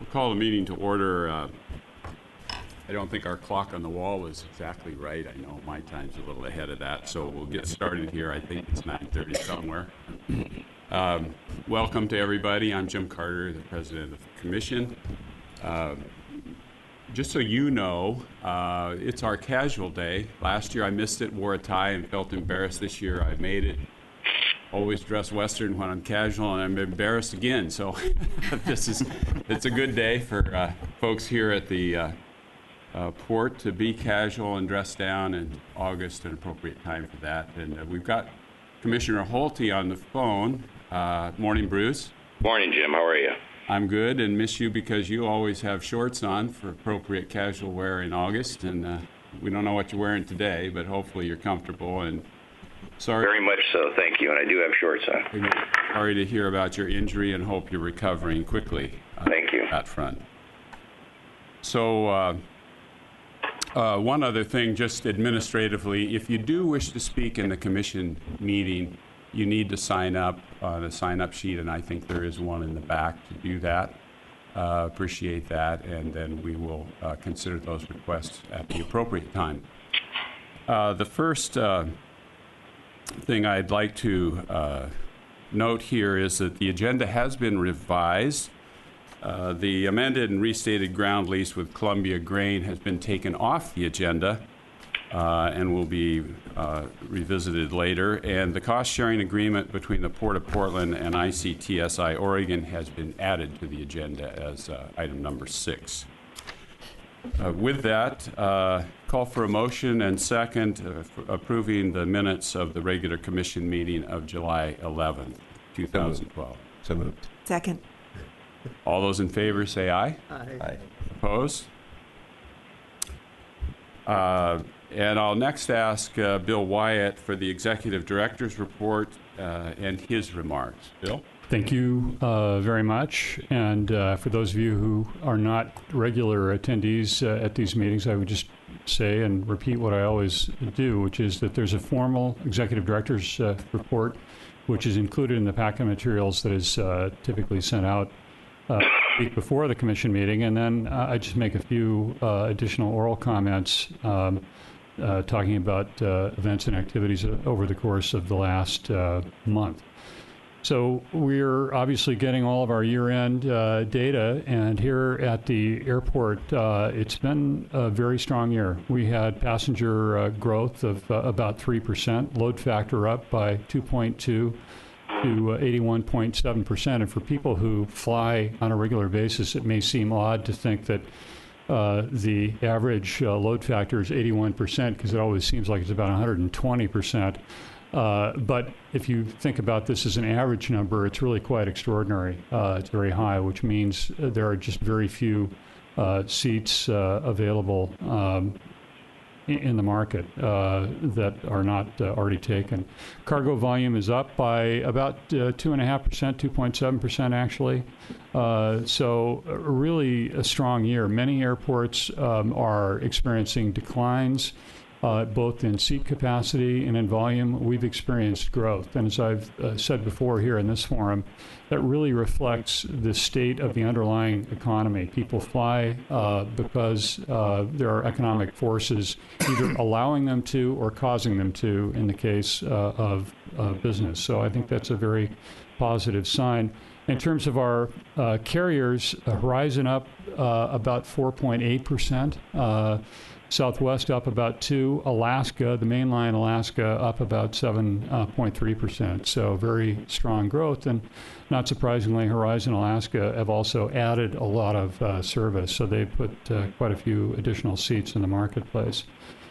Call the meeting to order. I don't think our clock on the wall was exactly right. I know my time's a little ahead of that, so we'll get started here. I think it's 9:30 somewhere. Welcome to everybody. I'm Jim Carter, the president of the commission. Just so you know, it's our casual day. Last year I missed it, wore a tie, and felt embarrassed. This year I made it. Always dress Western when I'm casual, and I'm embarrassed again. So it's a good day for folks here at the port to be casual and dress down, and August an appropriate time for that. And we've got Commissioner Hulty on the phone. Morning, Bruce. Morning, Jim. How are you? I'm good, and miss you because you always have shorts on for appropriate casual wear in August. And we don't know what you're wearing today, but hopefully you're comfortable. And sorry. Very much so, thank you. And I do have shorts on. Sorry to hear about your injury, and hope you're recovering quickly. Thank you. That front. So one other thing, just administratively, if you do wish to speak in the commission meeting, you need to sign up on a sign-up sheet, and I think there is one in the back to do that. Appreciate that, and then we will consider those requests at the appropriate time. The first thing I'd like to note here is that the agenda has been revised. The amended and restated ground lease with Columbia Grain has been taken off the agenda and will be revisited later. And the cost-sharing agreement between the Port of Portland and ICTSI Oregon has been added to the agenda as item number 6. With that, call for a motion and second approving the minutes of the regular commission meeting of July 11th, 2012. So moved. Second. All those in favor say aye. Aye. Opposed? And I'll next ask Bill Wyatt for the executive director's report and his remarks. Bill? Thank you very much. And for those of you who are not regular attendees at these meetings, I would just say and repeat what I always do, which is that there's a formal executive director's report, which is included in the packet of materials that is typically sent out a week before the commission meeting. And then I just make a few additional oral comments talking about events and activities over the course of the last month. So we're obviously getting all of our year-end data, and here at the airport, it's been a very strong year. We had passenger growth of about 3%, load factor up by 2.2 to 81.7%. And for people who fly on a regular basis, it may seem odd to think that the average load factor is 81%, because it always seems like it's about 120%. But if you think about this as an average number, it's really quite extraordinary. It's very high, which means there are just very few seats available in the market that are not already taken. Cargo volume is up by about 2.5%, 2.7% actually. So really a strong year. Many airports are experiencing declines, both in seat capacity and in volume. We've experienced growth. And as I've said before here in this forum, that really reflects the state of the underlying economy. People fly because there are economic forces either allowing them to or causing them to in the case of business. So I think that's a very positive sign. In terms of our carriers, Horizon up about 4.8%. Southwest up about 2%. Alaska, the mainline Alaska, up about 7.3%. So very strong growth. And not surprisingly, Horizon Alaska have also added a lot of service. So they put quite a few additional seats in the marketplace.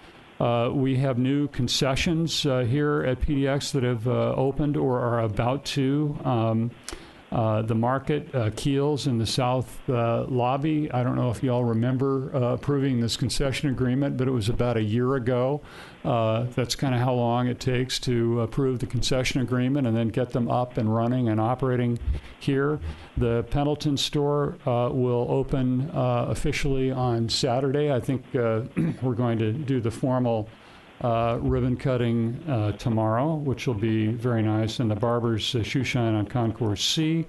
We have new concessions here at PDX that have opened or are about to. The market, Keels in the South Lobby. I don't know if you all remember approving this concession agreement, but it was about a year ago. That's kind of how long it takes to approve the concession agreement and then get them up and running and operating here. The Pendleton store will open officially on Saturday. I think we're going to do the formal ribbon cutting tomorrow, which will be very nice. And the Barber's Shoe Shine on Concourse C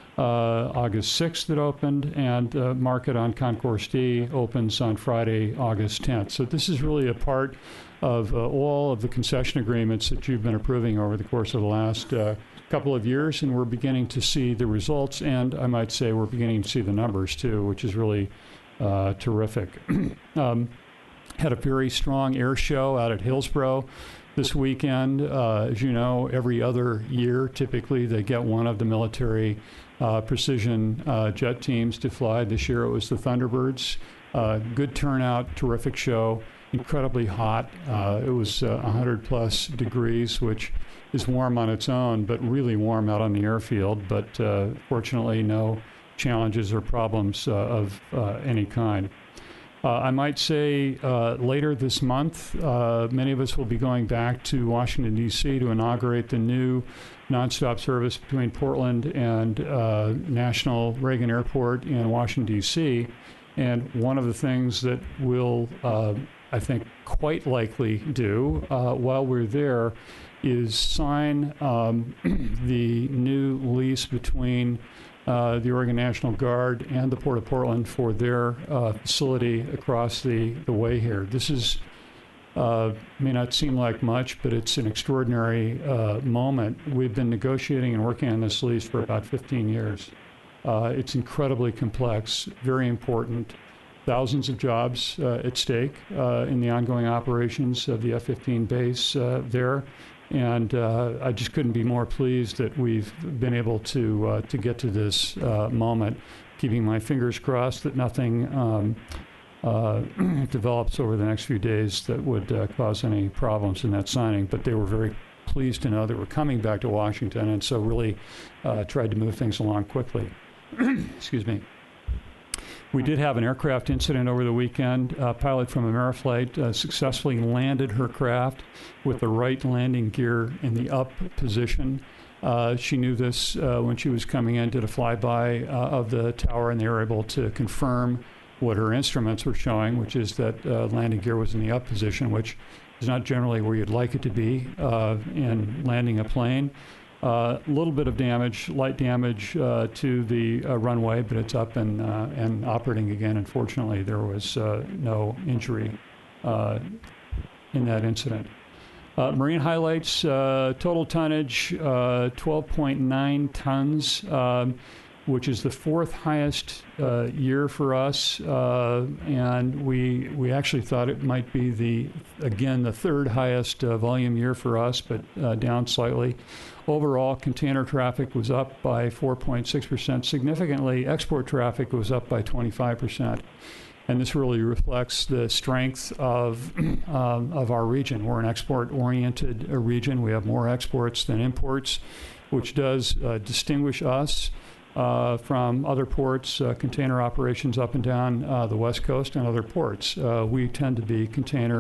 August 6th that opened, and market on Concourse D opens on Friday, August 10th. So this is really a part of all of the concession agreements that you've been approving over the course of the last couple of years, and we're beginning to see the results, and I might say we're beginning to see the numbers too, which is really terrific. Had a very strong air show out at Hillsborough this weekend. As you know, every other year, typically, they get one of the military precision jet teams to fly. This year it was the Thunderbirds. Good turnout, terrific show, incredibly hot. It was 100-plus degrees, which is warm on its own, but really warm out on the airfield. But fortunately, no challenges or problems of any kind. I might say later this month, many of us will be going back to Washington, D.C. to inaugurate the new nonstop service between Portland and National Reagan Airport in Washington, D.C. And one of the things that we'll, I think, quite likely do while we're there is sign the new lease between the Oregon National Guard and the Port of Portland for their facility across the way here. This is may not seem like much, but it's an extraordinary moment. We've been negotiating and working on this lease for about 15 years. It's incredibly complex, very important. Thousands of jobs at stake in the ongoing operations of the F-15 base there. And I just couldn't be more pleased that we've been able to get to this moment, keeping my fingers crossed that nothing develops over the next few days that would cause any problems in that signing. But they were very pleased to know that we're coming back to Washington, and so really tried to move things along quickly. Excuse me. We did have an aircraft incident over the weekend. A pilot from Ameriflight successfully landed her craft with the right landing gear in the up position. She knew this when she was coming in, did a flyby of the tower, and they were able to confirm what her instruments were showing, which is that landing gear was in the up position, which is not generally where you'd like it to be in landing a plane. A little bit of damage, light damage to the runway, but it's up and operating again. Unfortunately, there was no injury in that incident. Marine highlights, total tonnage, 12.9 tons, which is the fourth highest year for us. And we actually thought it might be the third highest volume year for us, but down slightly. Overall, container traffic was up by 4.6%. Significantly, export traffic was up by 25%. And this really reflects the strength of our region. We're an export-oriented region. We have more exports than imports, which does distinguish us from other ports, container operations up and down the West Coast and other ports. We tend to be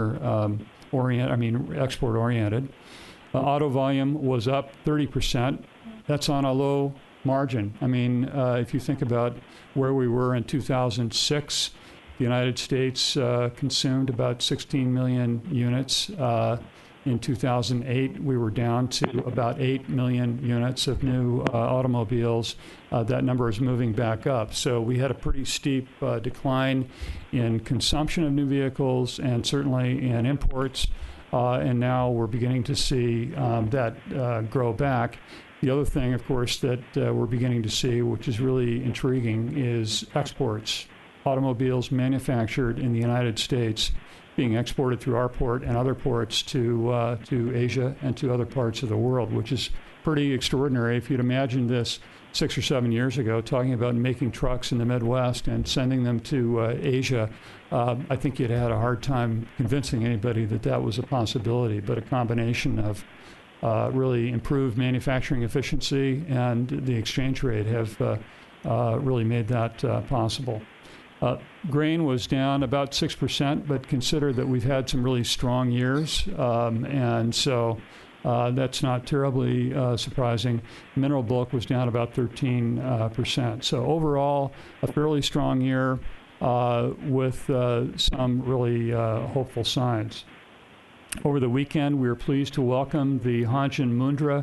export-oriented. Auto volume was up 30%. That's on a low margin. I mean, if you think about where we were in 2006, the United States consumed about 16 million units. In 2008, we were down to about 8 million units of new automobiles. That number is moving back up. So we had a pretty steep decline in consumption of new vehicles and certainly in imports. And now we're beginning to see that grow back. The other thing, of course, that we're beginning to see, which is really intriguing, is exports. Automobiles manufactured in the United States being exported through our port and other ports to Asia and to other parts of the world, which is pretty extraordinary. If you'd imagined this 6 or 7 years ago, talking about making trucks in the Midwest and sending them to Asia, I think you'd had a hard time convincing anybody that that was a possibility. But a combination of really improved manufacturing efficiency and the exchange rate have really made that possible. Grain was down about 6%, but consider that we've had some really strong years, and so that's not terribly surprising. Mineral bulk was down about 13%. So overall, a fairly strong year with some really hopeful signs. Over the weekend, we were pleased to welcome the Hanjin Mundra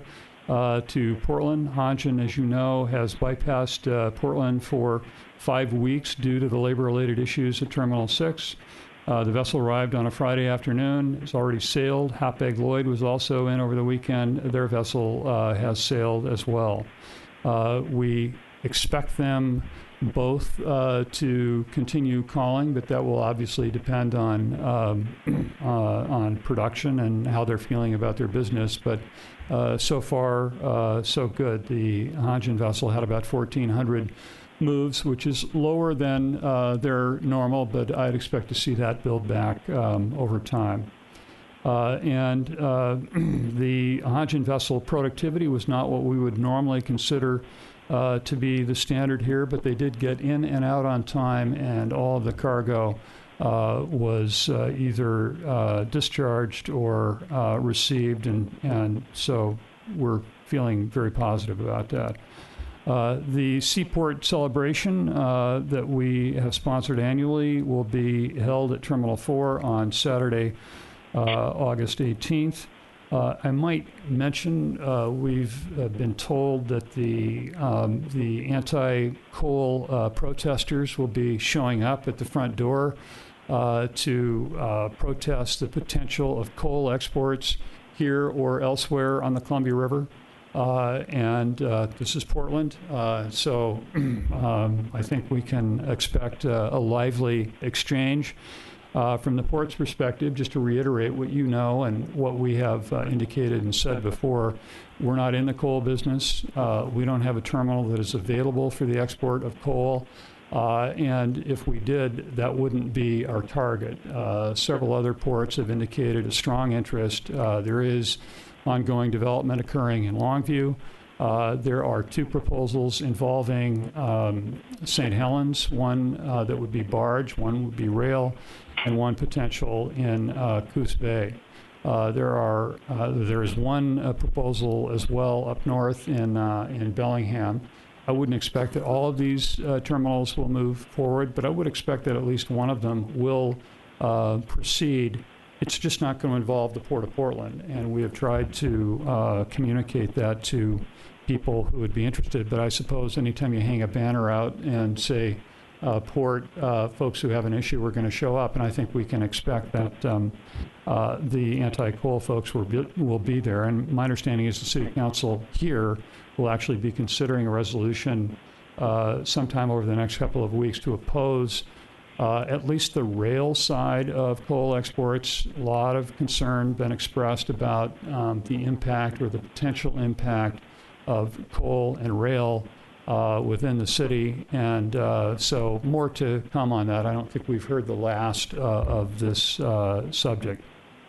to Portland. Hanjin, as you know, has bypassed Portland for 5 weeks due to the labor-related issues at Terminal 6. The vessel arrived on a Friday afternoon. It's already sailed. Hapag-Lloyd was also in over the weekend. Their vessel has sailed as well. We expect them both to continue calling, but that will obviously depend on production and how they're feeling about their business. But so far, so good. The Hanjin vessel had about 1,400 moves, which is lower than their normal, but I'd expect to see that build back over time. And the Hanjin vessel productivity was not what we would normally consider to be the standard here, but they did get in and out on time, and all of the cargo was either discharged or received, and so we're feeling very positive about that. The Seaport celebration that we have sponsored annually will be held at Terminal 4 on Saturday, August 18th. I might mention we've been told that the anti-coal protesters will be showing up at the front door to protest the potential of coal exports here or elsewhere on the Columbia River. And this is Portland, so I think we can expect a lively exchange. From the port's perspective, just to reiterate what you know and what we have indicated and said before, we're not in the coal business. We don't have a terminal that is available for the export of coal. And if we did, that wouldn't be our target. Several other ports have indicated a strong interest. There is ongoing development occurring in Longview. There are 2 proposals involving St. Helens, one that would be barge, one would be rail, and one potential in Coos Bay. There is one proposal as well up north in Bellingham. I wouldn't expect that all of these terminals will move forward, but I would expect that at least one of them will proceed. It's just not going to involve the Port of Portland, and we have tried to communicate that to people who would be interested. But I suppose anytime you hang a banner out and say, port, folks who have an issue are going to show up, and I think we can expect that the anti-coal folks will be there. And my understanding is the City Council here will actually be considering a resolution sometime over the next couple of weeks to oppose at least the rail side of coal exports. A lot of concern been expressed about the impact or the potential impact of coal and rail within the city, and so more to come on that. I don't think we've heard the last of this subject.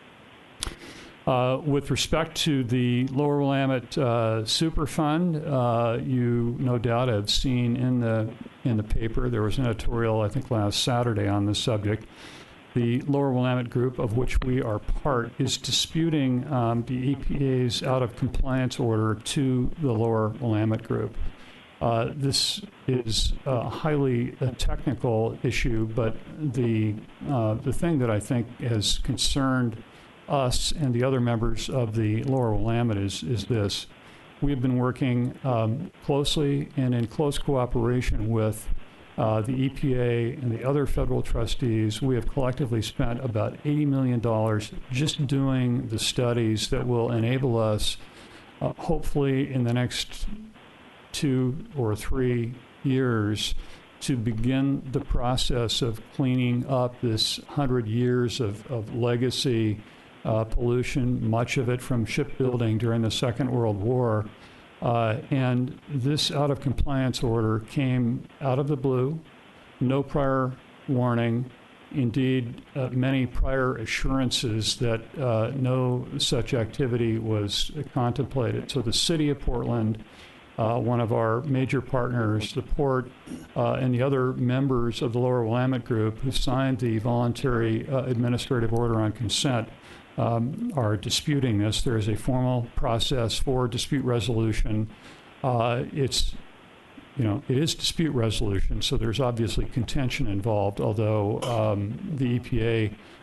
With respect to the Lower Willamette Superfund, you no doubt have seen in the paper, there was an editorial, I think, last Saturday on this subject. The Lower Willamette Group, of which we are part, is disputing the EPA's out-of-compliance order to the Lower Willamette Group. This is a highly technical issue, but the thing that I think has concerned us and the other members of the Lower Willamette is this. We have been working closely and in close cooperation with the EPA and the other federal trustees. We have collectively spent about $80 million just doing the studies that will enable us, hopefully in the next 2 or 3 years, to begin the process of cleaning up this 100 years of legacy pollution, much of it from shipbuilding during the Second World War. And this out-of-compliance order came out of the blue, no prior warning, indeed many prior assurances that no such activity was contemplated. So the City of Portland, one of our major partners, the Port, and the other members of the Lower Willamette Group who signed the voluntary administrative order on consent, are disputing this. There is a formal process for dispute resolution. It is dispute resolution, so there's obviously contention involved, although the EPA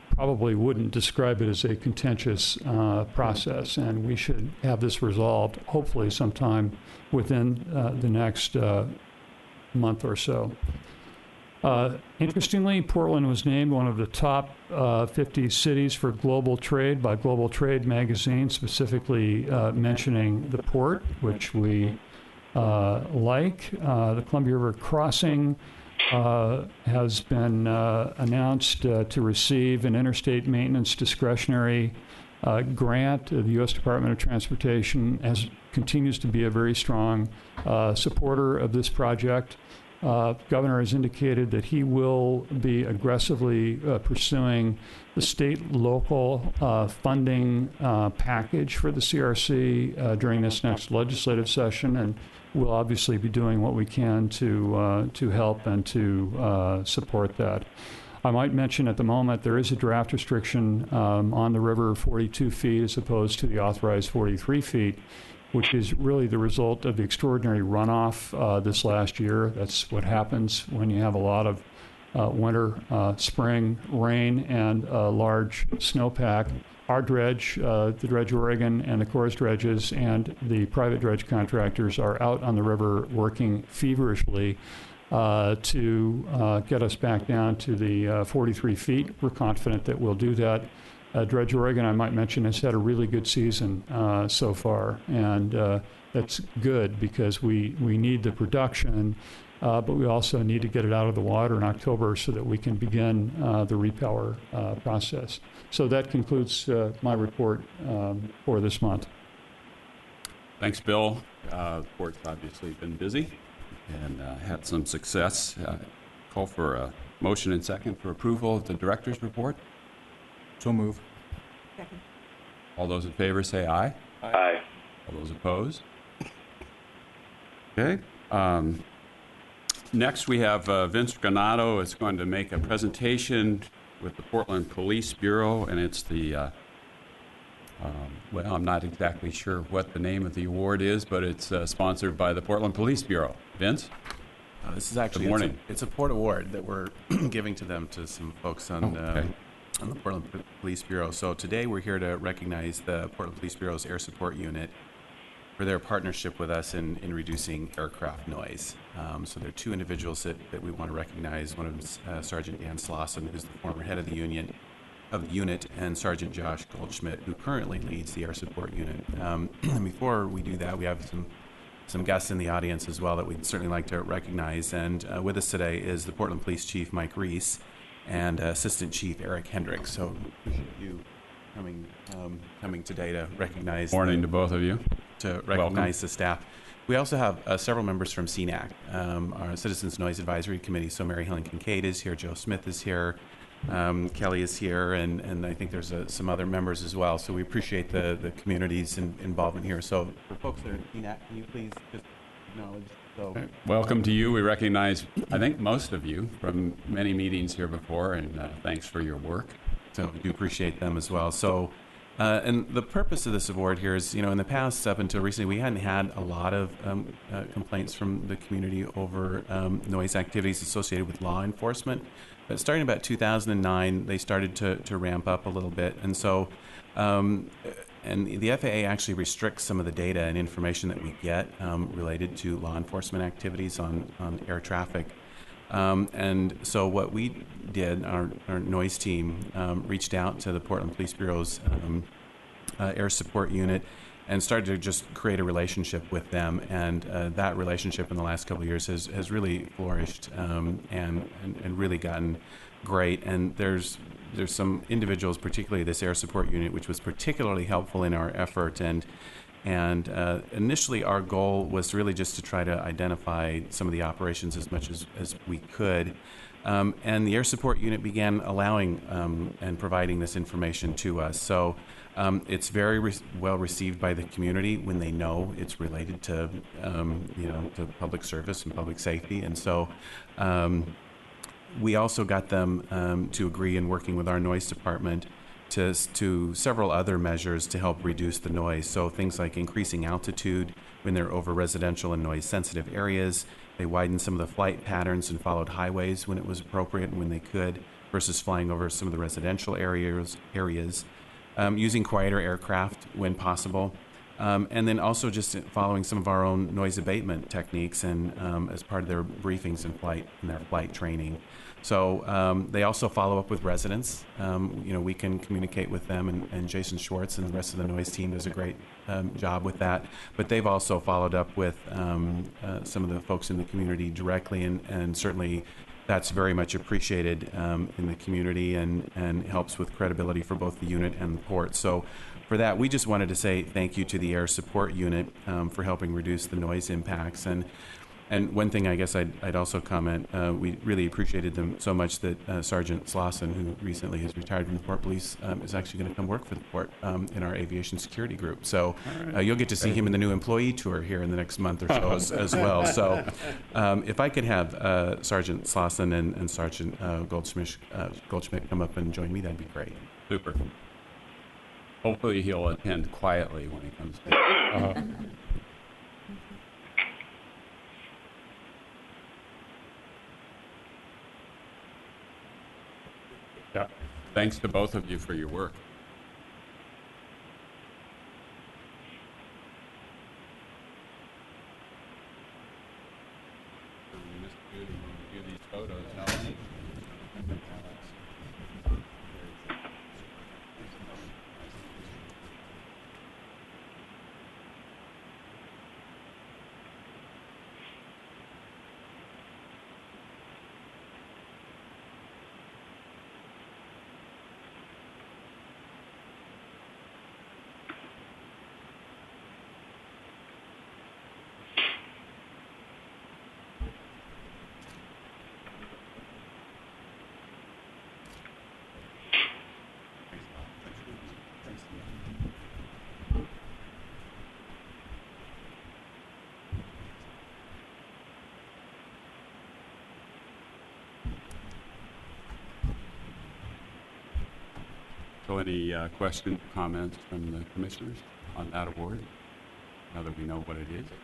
probably wouldn't describe it as a contentious process, and we should have this resolved hopefully sometime within the next month or so. Interestingly, Portland was named one of the top 50 cities for global trade by Global Trade magazine, specifically mentioning the port, which we like. The Columbia River Crossing has been announced to receive an interstate maintenance discretionary grant. The U.S. Department of Transportation continues to be a very strong supporter of this project. Governor has indicated that he will be aggressively pursuing the state-local funding package for the CRC during this next legislative session, and we'll obviously be doing what we can to help and to support that. I might mention at the moment there is a draft restriction on the river 42 feet as opposed to the authorized 43 feet, which is really the result of the extraordinary runoff this last year. That's what happens when you have a lot of winter, spring rain and large snowpack. Our dredge, the Dredge Oregon and the Corps dredges and the private dredge contractors are out on the river working feverishly to get us back down to the 43 feet. We're confident that we'll do that. Dredge Oregon, I might mention, has had a really good season so far, and that's good because we need the production, but we also need to get it out of the water in October so that we can begin the repower process. So that concludes my report for this month. Thanks, Bill. The port's obviously been busy and had some success. Call for a motion and second for approval of the director's report. So move. Second. All those in favor say aye. Aye. All those opposed? Okay. Next, we have Vince Granato is going to make a presentation with the Portland Police Bureau, and it's the, well, I'm not exactly sure what the name of the award is, but it's sponsored by the Portland Police Bureau. Vince? This is actually Good morning. It's a port award that we're giving to them, to some folks on on the Portland Police Bureau. So today we're here to recognize the Portland Police Bureau's Air Support Unit for their partnership with us in reducing aircraft noise. So there are two individuals that we want to recognize. One of them is Sergeant Dan Slauson, who's the former head of the unit, and Sergeant Josh Goldschmidt, who currently leads the Air Support Unit. And before we do that, we have some guests in the audience as well that we'd certainly like to recognize. And with us today is the Portland Police Chief, Mike Reese, and Assistant Chief Eric Hendricks. So appreciate you coming today to recognize. Morning to both of you. To recognize the staff. We also have several members from CNAC, our Citizens Noise Advisory Committee. So Mary Helen Kincaid is here, Joe Smith is here, Kelly is here, and I think there's some other members as well. So we appreciate the community's involvement here. So for folks that are in CNAC, can you please just acknowledge? So. Welcome to you. We recognize, I think, most of you from many meetings here before, and thanks for your work. So we do appreciate them as well. So, and the purpose of this award here is, in the past, up until recently, we hadn't had a lot of complaints from the community over noise activities associated with law enforcement. But starting about 2009, they started to ramp up a little bit. And so, and the FAA actually restricts some of the data and information that we get related to law enforcement activities on air traffic. And so what we did, our noise team reached out to the Portland Police Bureau's Air Support Unit and started to just create a relationship with them. And that relationship in the last couple of years has really flourished and really gotten great. And there's some individuals, particularly this Air Support Unit, which was particularly helpful in our effort. And initially, our goal was really just to try to identify some of the operations as much as we could. And the Air Support Unit began allowing and providing this information to us. So it's very well received by the community when they know it's related to, to public service and public safety. And so we also got them to agree in working with our noise department to several other measures to help reduce the noise. So things like increasing altitude when they're over residential and noise-sensitive areas. They widened some of the flight patterns and followed highways when it was appropriate and when they could. versus flying over some of the residential areas, using quieter aircraft when possible. And then also just following some of our own noise abatement techniques and as part of their briefings in their flight training. So they also follow up with residents. We can communicate with them, and Jason Schwartz and the rest of the noise team does a great job with that. But they've also followed up with some of the folks in the community directly, and certainly that's very much appreciated in the community and helps with credibility for both the unit and the port. So for that, we just wanted to say thank you to the Air Support Unit for helping reduce the noise impacts. And one thing I guess I'd also comment, we really appreciated them so much that Sergeant Slauson, who recently has retired from the Port Police, is actually going to come work for the port in our aviation security group. So you'll get to see him in the new employee tour here in the next month or so as well. So if I could have Sergeant Slauson and Sergeant Goldschmidt come up and join me, that'd be great. Super. Hopefully he'll attend quietly when he comes back. Yeah. Thanks to both of you for your work. These photos, Melanie. So any questions, comments from the commissioners on that award, now that we know what it is?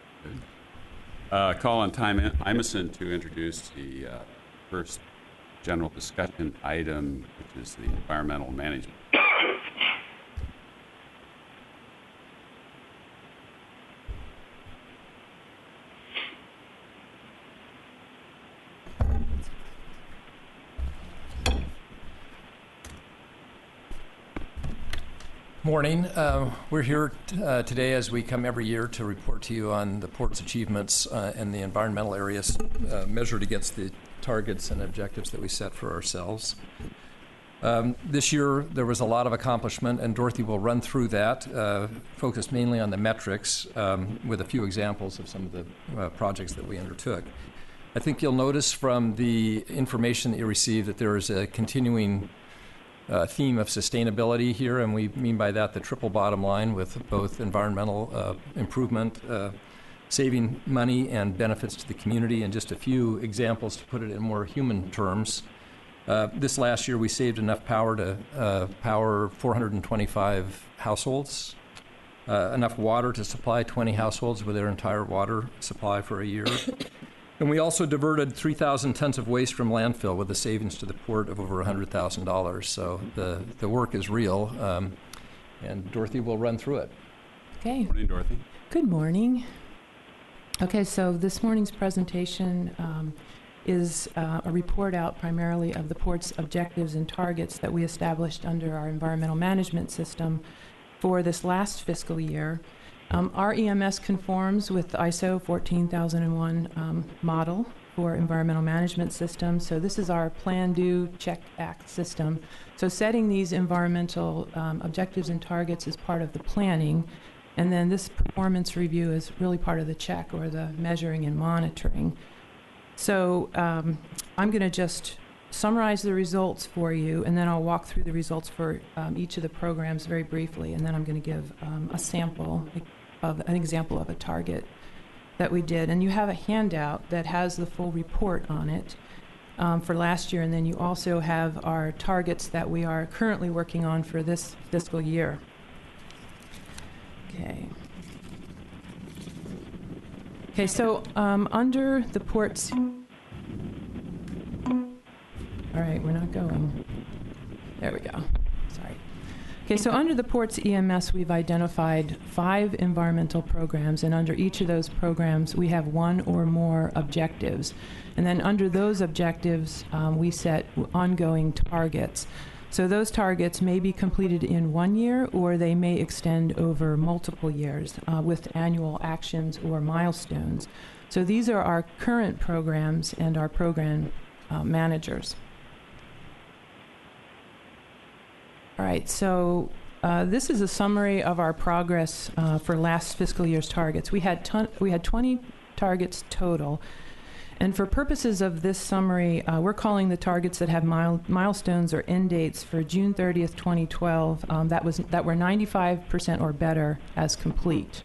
Good. Call on Time Imison to introduce the first general discussion item, which is the environmental management. Morning. We're here today, as we come every year, to report to you on the port's achievements in the environmental areas measured against the targets and objectives that we set for ourselves. This year, there was a lot of accomplishment, and Dorothy will run through that, focused mainly on the metrics with a few examples of some of the projects that we undertook. I think you'll notice from the information that you received that there is a continuing theme of sustainability here, and we mean by that the triple bottom line with both environmental improvement, saving money, and benefits to the community. And just a few examples to put it in more human terms. This last year, we saved enough power to power 425 households, enough water to supply 20 households with their entire water supply for a year. And we also diverted 3,000 tons of waste from landfill with a savings to the port of over $100,000. So the work is real, and Dorothy will run through it. Okay. Morning, Dorothy. Good morning. Okay, so this morning's presentation is a report out primarily of the port's objectives and targets that we established under our environmental management system for this last fiscal year. Our EMS conforms with the ISO 14001 model for environmental management system. So this is our plan, do, check, act system. So setting these environmental objectives and targets is part of the planning. And then this performance review is really part of the check, or the measuring and monitoring. So I'm going to just summarize the results for you, and then I'll walk through the results for each of the programs very briefly, and then I'm going to give a sample of an example of a target that we did. And you have a handout that has the full report on it for last year, and then you also have our targets that we are currently working on for this fiscal year. Okay, so under the port's... All All right, we're not going. There we go. Sorry. Okay, so under the Ports EMS, we've identified 5 environmental programs, and under each of those programs, we have 1 or more objectives. And then under those objectives, we set ongoing targets. So those targets may be completed in 1 year, or they may extend over multiple years with annual actions or milestones. So these are our current programs and our program managers. All right, so this is a summary of our progress for last fiscal year's targets. We had 20 targets total, and for purposes of this summary, we're calling the targets that have milestones or end dates for June 30th, 2012 that were 95% or better as complete.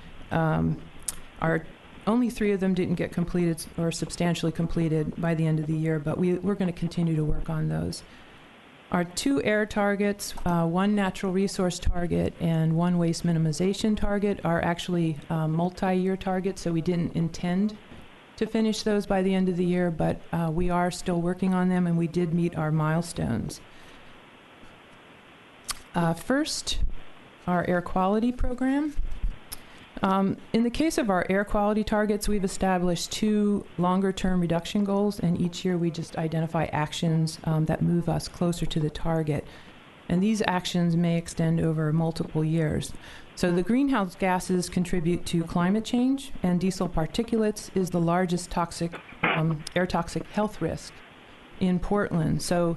Only 3 of them didn't get completed or substantially completed by the end of the year, but we're going to continue to work on those. Our 2 air targets, 1 natural resource target and 1 waste minimization target, are actually multi-year targets, so we didn't intend to finish those by the end of the year, but we are still working on them, and we did meet our milestones. First, our air quality program. In the case of our air quality targets, we've established 2 longer-term reduction goals, and each year we just identify actions that move us closer to the target. And these actions may extend over multiple years. So the greenhouse gases contribute to climate change, and diesel particulates is the largest toxic, air toxic health risk in Portland. So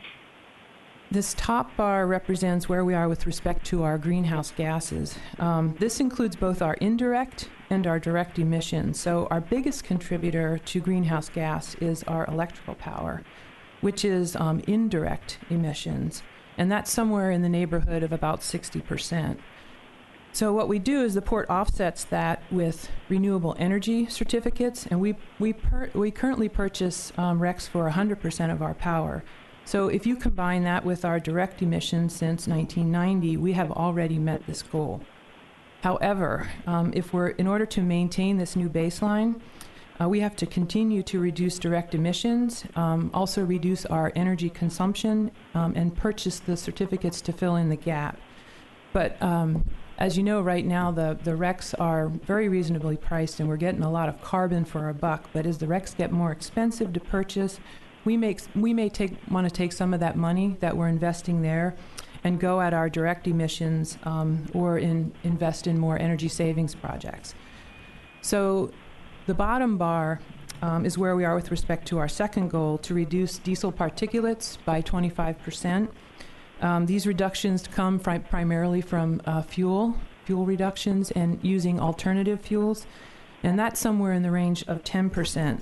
this top bar represents where we are with respect to our greenhouse gases. This includes both our indirect and our direct emissions. So our biggest contributor to greenhouse gas is our electrical power, which is indirect emissions. And that's somewhere in the neighborhood of about 60%. So what we do is the port offsets that with renewable energy certificates, and we currently purchase RECs for 100% of our power. So if you combine that with our direct emissions since 1990, we have already met this goal. However, in order to maintain this new baseline, we have to continue to reduce direct emissions, also reduce our energy consumption, and purchase the certificates to fill in the gap. But as you know, right now, the RECs are very reasonably priced, and we're getting a lot of carbon for our buck. But as the RECs get more expensive to purchase, we may want to take some of that money that we're investing there and go at our direct emissions or invest in more energy savings projects. So the bottom bar is where we are with respect to our second goal, to reduce diesel particulates by 25%. These reductions come primarily from fuel reductions and using alternative fuels, and that's somewhere in the range of 10%.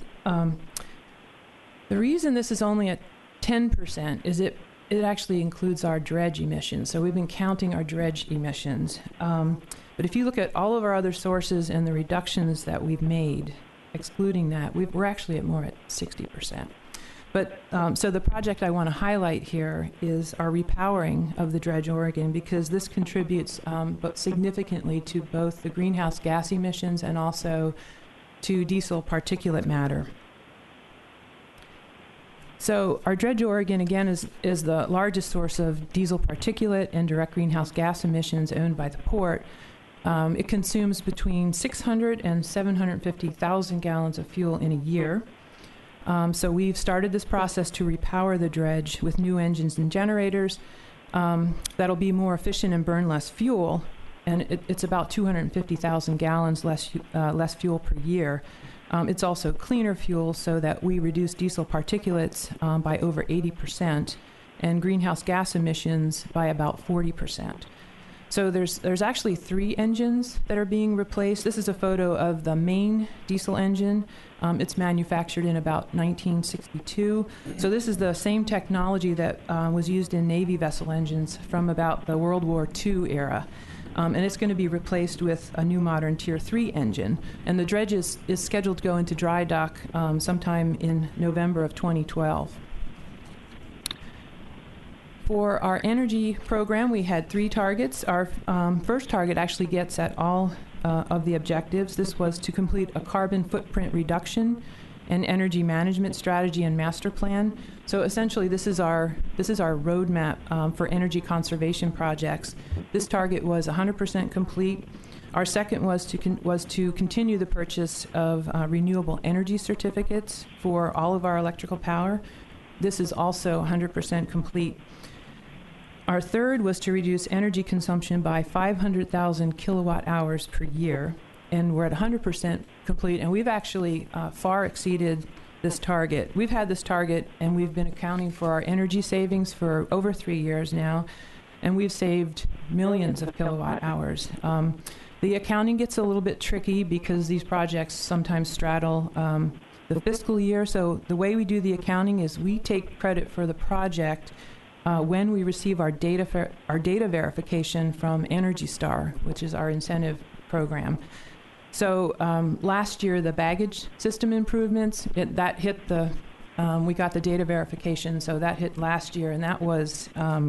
The reason this is only at 10% is it actually includes our dredge emissions. So we've been counting our dredge emissions. But if you look at all of our other sources and the reductions that we've made, excluding that, we're actually at more at 60%. But so the project I want to highlight here is our repowering of the Dredge Oregon, because this contributes but significantly to both the greenhouse gas emissions and also to diesel particulate matter. So our Dredge Oregon, again, is the largest source of diesel particulate and direct greenhouse gas emissions owned by the port. It consumes between 600 and 750,000 gallons of fuel in a year. So we've started this process to repower the dredge with new engines and generators that'll be more efficient and burn less fuel, and it's about 250,000 gallons less fuel per year. It's also cleaner fuel, so that we reduce diesel particulates by over 80% and greenhouse gas emissions by about 40%. So there's actually 3 engines that are being replaced. This is a photo of the main diesel engine. It's manufactured in about 1962. So this is the same technology that was used in Navy vessel engines from about the World War II era. And it's going to be replaced with a new modern Tier 3 engine. And the dredge is scheduled to go into dry dock sometime in November of 2012. For our energy program, we had 3 targets. Our first target actually gets at all of the objectives. This was to complete a carbon footprint reduction and energy management strategy and master plan. So essentially, this is our roadmap for energy conservation projects. This target was 100% complete. Our second was to continue the purchase of renewable energy certificates for all of our electrical power. This is also 100% complete. Our third was to reduce energy consumption by 500,000 kilowatt hours per year, and we're at 100% complete, and we've actually far exceeded this target. We've had this target, and we've been accounting for our energy savings for over 3 years now, and we've saved millions of kilowatt hours. The accounting gets a little bit tricky because these projects sometimes straddle the fiscal year, so the way we do the accounting is we take credit for the project when we receive our data verification from Energy Star, which is our incentive program. So last year, the baggage system improvements, we got the data verification, so that hit last year, and that was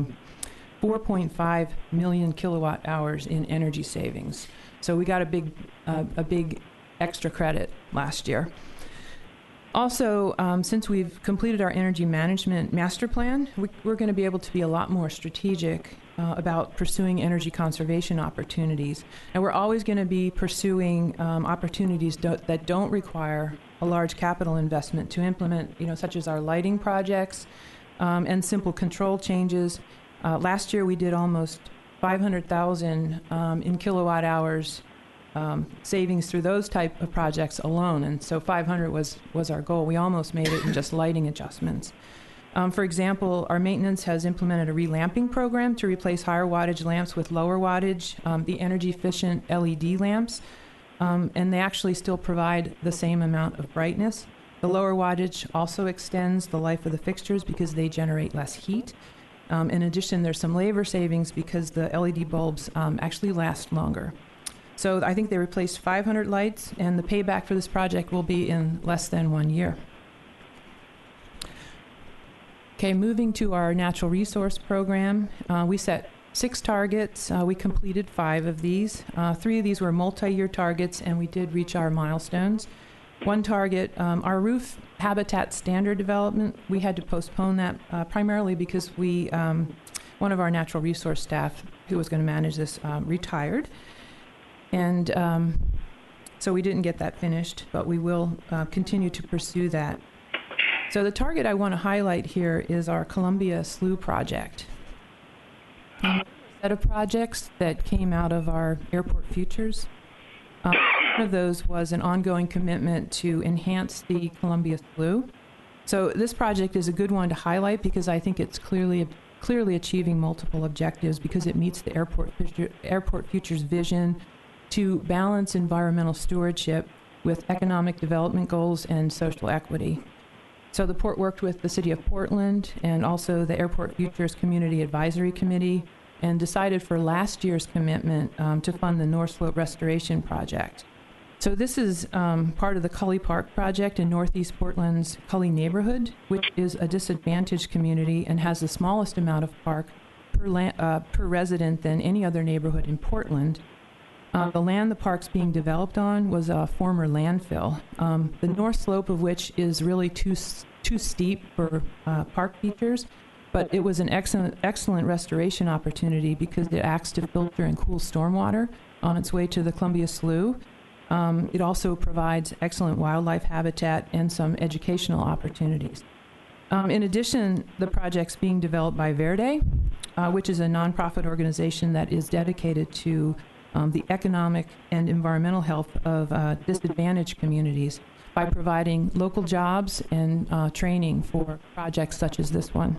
4.5 million kilowatt hours in energy savings. So we got a big extra credit last year. Also, since we've completed our energy management master plan, we're going to be able to be a lot more strategic about pursuing energy conservation opportunities. And we're always going to be pursuing opportunities that don't require a large capital investment to implement, such as our lighting projects and simple control changes. Last year, we did almost 500,000 in kilowatt hours savings through those type of projects alone, and so 500 was our goal. We almost made it in just lighting adjustments. For example, our maintenance has implemented a relamping program to replace higher wattage lamps with lower wattage, the energy-efficient LED lamps, and they actually still provide the same amount of brightness. The lower wattage also extends the life of the fixtures because they generate less heat. In addition, there's some labor savings because the LED bulbs actually last longer. So I think they replaced 500 lights, and the payback for this project will be in less than 1 year. Okay, moving to our natural resource program, we set 6 targets. We completed 5 of these. 3 of these were multi-year targets, and we did reach our milestones. One target, our roof habitat standard development, we had to postpone that primarily because one of our natural resource staff who was going to manage this retired. And so we didn't get that finished, but we will continue to pursue that. So the target I want to highlight here is our Columbia Slough project. A set of projects that came out of our Airport Futures. One of those was an ongoing commitment to enhance the Columbia Slough. So this project is a good one to highlight because I think it's clearly achieving multiple objectives because it meets the Airport Futures vision to balance environmental stewardship with economic development goals and social equity. So the port worked with the City of Portland and also the Airport Futures Community Advisory Committee and decided for last year's commitment to fund the North Slope Restoration Project. So this is part of the Cully Park project in Northeast Portland's Cully neighborhood, which is a disadvantaged community and has the smallest amount of park per resident than any other neighborhood in Portland. The land the park's being developed on was a former landfill, the north slope of which is really too steep for park features, but it was an excellent restoration opportunity because it acts to filter and cool stormwater on its way to the Columbia Slough. It also provides excellent wildlife habitat and some educational opportunities. In addition, the project's being developed by Verde, which is a nonprofit organization that is dedicated to the economic and environmental health of disadvantaged communities by providing local jobs and training for projects such as this one.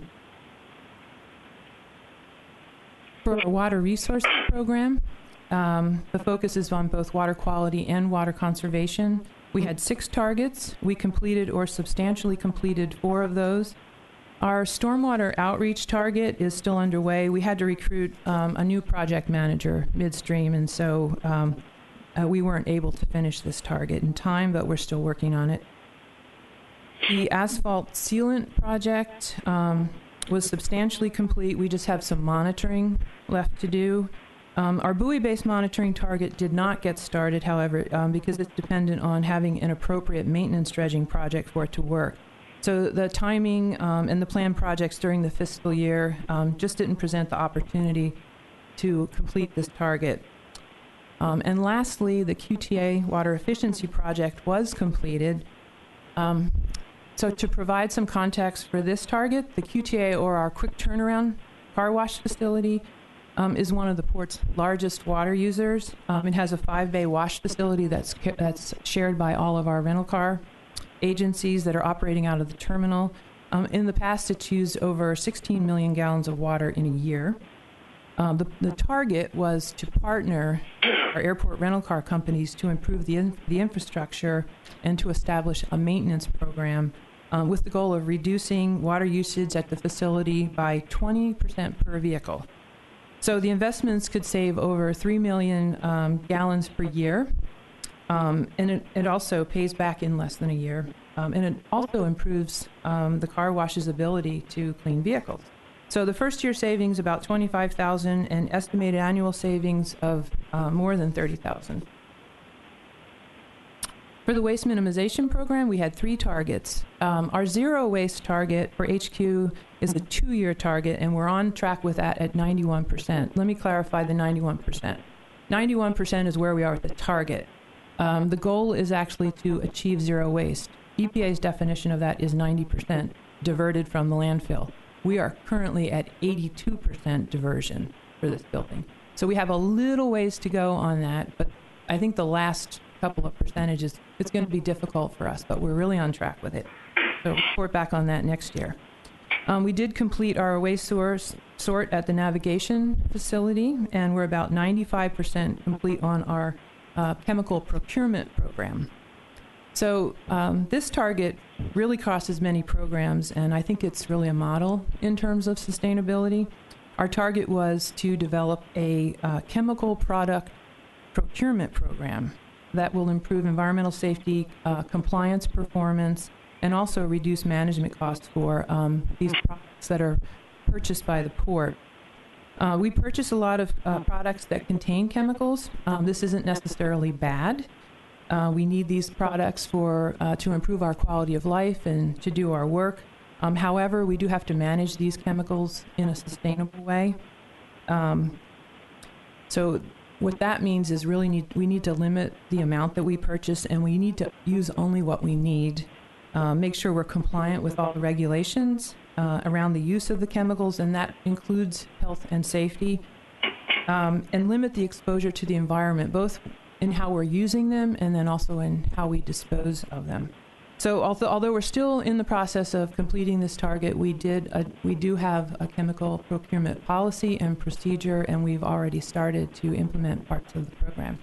For our water resource program, the focus is on both water quality and water conservation. We had 6 targets. We completed or substantially completed 4 of those. Our stormwater outreach target is still underway. We had to recruit a new project manager midstream, and so we weren't able to finish this target in time, but we're still working on it. The asphalt sealant project was substantially complete. We just have some monitoring left to do. Our buoy-based monitoring target did not get started, however, because it's dependent on having an appropriate maintenance dredging project for it to work. So the timing and the planned projects during the fiscal year just didn't present the opportunity to complete this target. And lastly, the QTA water efficiency project was completed. So to provide some context for this target, the QTA, or our quick turnaround car wash facility, is one of the port's largest water users. It has a 5-bay wash facility that's shared by all of our rental car agencies that are operating out of the terminal. In the past, it's used over 16 million gallons of water in a year. The target was to partner our airport rental car companies to improve the infrastructure and to establish a maintenance program with the goal of reducing water usage at the facility by 20% per vehicle. So the investments could save over 3 million gallons per year, and it also pays back in less than a year. And it also improves the car wash's ability to clean vehicles. So the first year savings about $25,000 and estimated annual savings of more than $30,000. For the waste minimization program, we had 3 targets. Our zero waste target for HQ is a 2-year target, and we're on track with that at 91%. Let me clarify the 91%. 91% is where we are at the target. The goal is actually to achieve zero waste. EPA's definition of that is 90% diverted from the landfill. We are currently at 82% diversion for this building. So we have a little ways to go on that, but I think the last couple of percentages, it's going to be difficult for us, but we're really on track with it. So report back on that next year. We did complete our waste sort at the navigation facility, and we're about 95% complete on our chemical procurement program. So this target really crosses many programs, and I think it's really a model in terms of sustainability. Our target was to develop a chemical product procurement program that will improve environmental safety, compliance performance, and also reduce management costs for these products that are purchased by the port. We purchase a lot of products that contain chemicals. This isn't necessarily bad. We need these products to improve our quality of life and to do our work. However, we do have to manage these chemicals in a sustainable way. So what that means is we need to limit the amount that we purchase, and we need to use only what we need. Make sure we're compliant with all the regulations around the use of the chemicals, and that includes health and safety, and limit the exposure to the environment, both in how we're using them and then also in how we dispose of them. So although we're still in the process of completing this target, we do have a chemical procurement policy and procedure, and we've already started to implement parts of the program.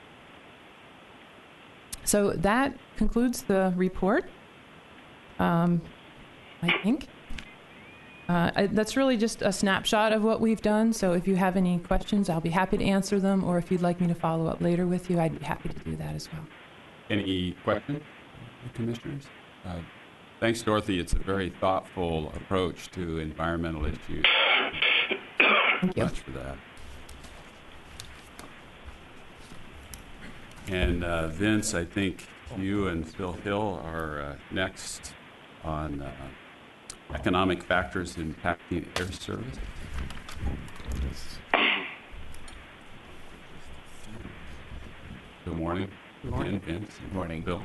So that concludes the report, I think. That's really just a snapshot of what we've done, so if you have any questions, I'll be happy to answer them, or if you'd like me to follow up later with you, I'd be happy to do that as well. Any questions, commissioners? Thanks, Dorothy. It's a very thoughtful approach to environmental issues. Thank you. Much for that. And Vince, I think you and Phil Hill are next on economic factors impacting air service. Good morning. Good morning. Again, Vince. Good morning. Bill.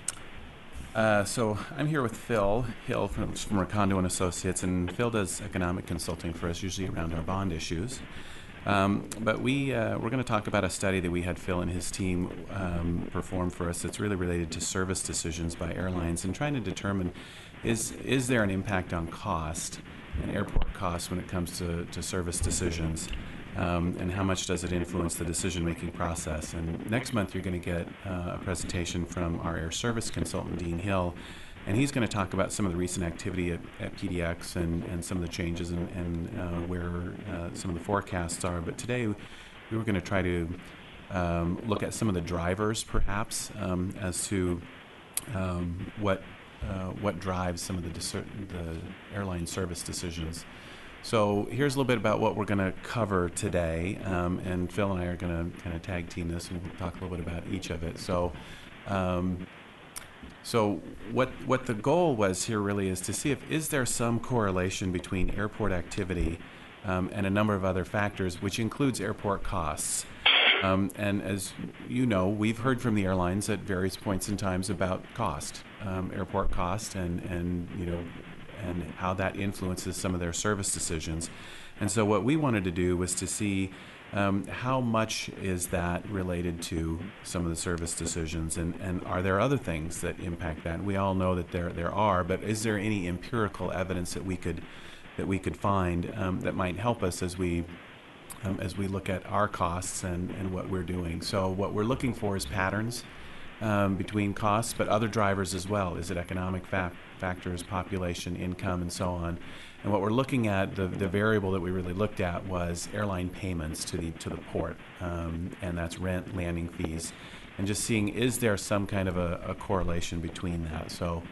So I'm here with Phil Hill from Recondo and Associates, and Phil does economic consulting for us, usually around our bond issues. But we're going to talk about a study that we had Phil and his team perform for us that's really related to service decisions by airlines and trying to determine is there an impact on cost and airport costs when it comes to service decisions, and how much does it influence the decision-making process. And next month you're going to get a presentation from our air service consultant, Dean Hill, and he's going to talk about some of the recent activity at PDX and some of the changes and where some of the forecasts are. But today we were going to try to look at some of the drivers, perhaps, as to what drives some of the airline service decisions. So here's a little bit about what we're going to cover today, and Phil and I are going to kind of tag team this, and we'll talk a little bit about each of it. So what the goal was here really is to see if is there some correlation between airport activity and a number of other factors, which includes airport costs. And as you know, we've heard from the airlines at various points in times about cost, airport cost, and how that influences some of their service decisions. And so what we wanted to do was to see how much is that related to some of the service decisions, and are there other things that impact that? And we all know that there are, but is there any empirical evidence that we could find that might help us as we look at our costs and what we're doing? So what we're looking for is patterns between costs, but other drivers as well. Is it economic factors, population, income, and so on? And what we're looking at, the variable that we really looked at was airline payments to the port, and that's rent, landing fees, and just seeing is there some kind of a correlation between that. So.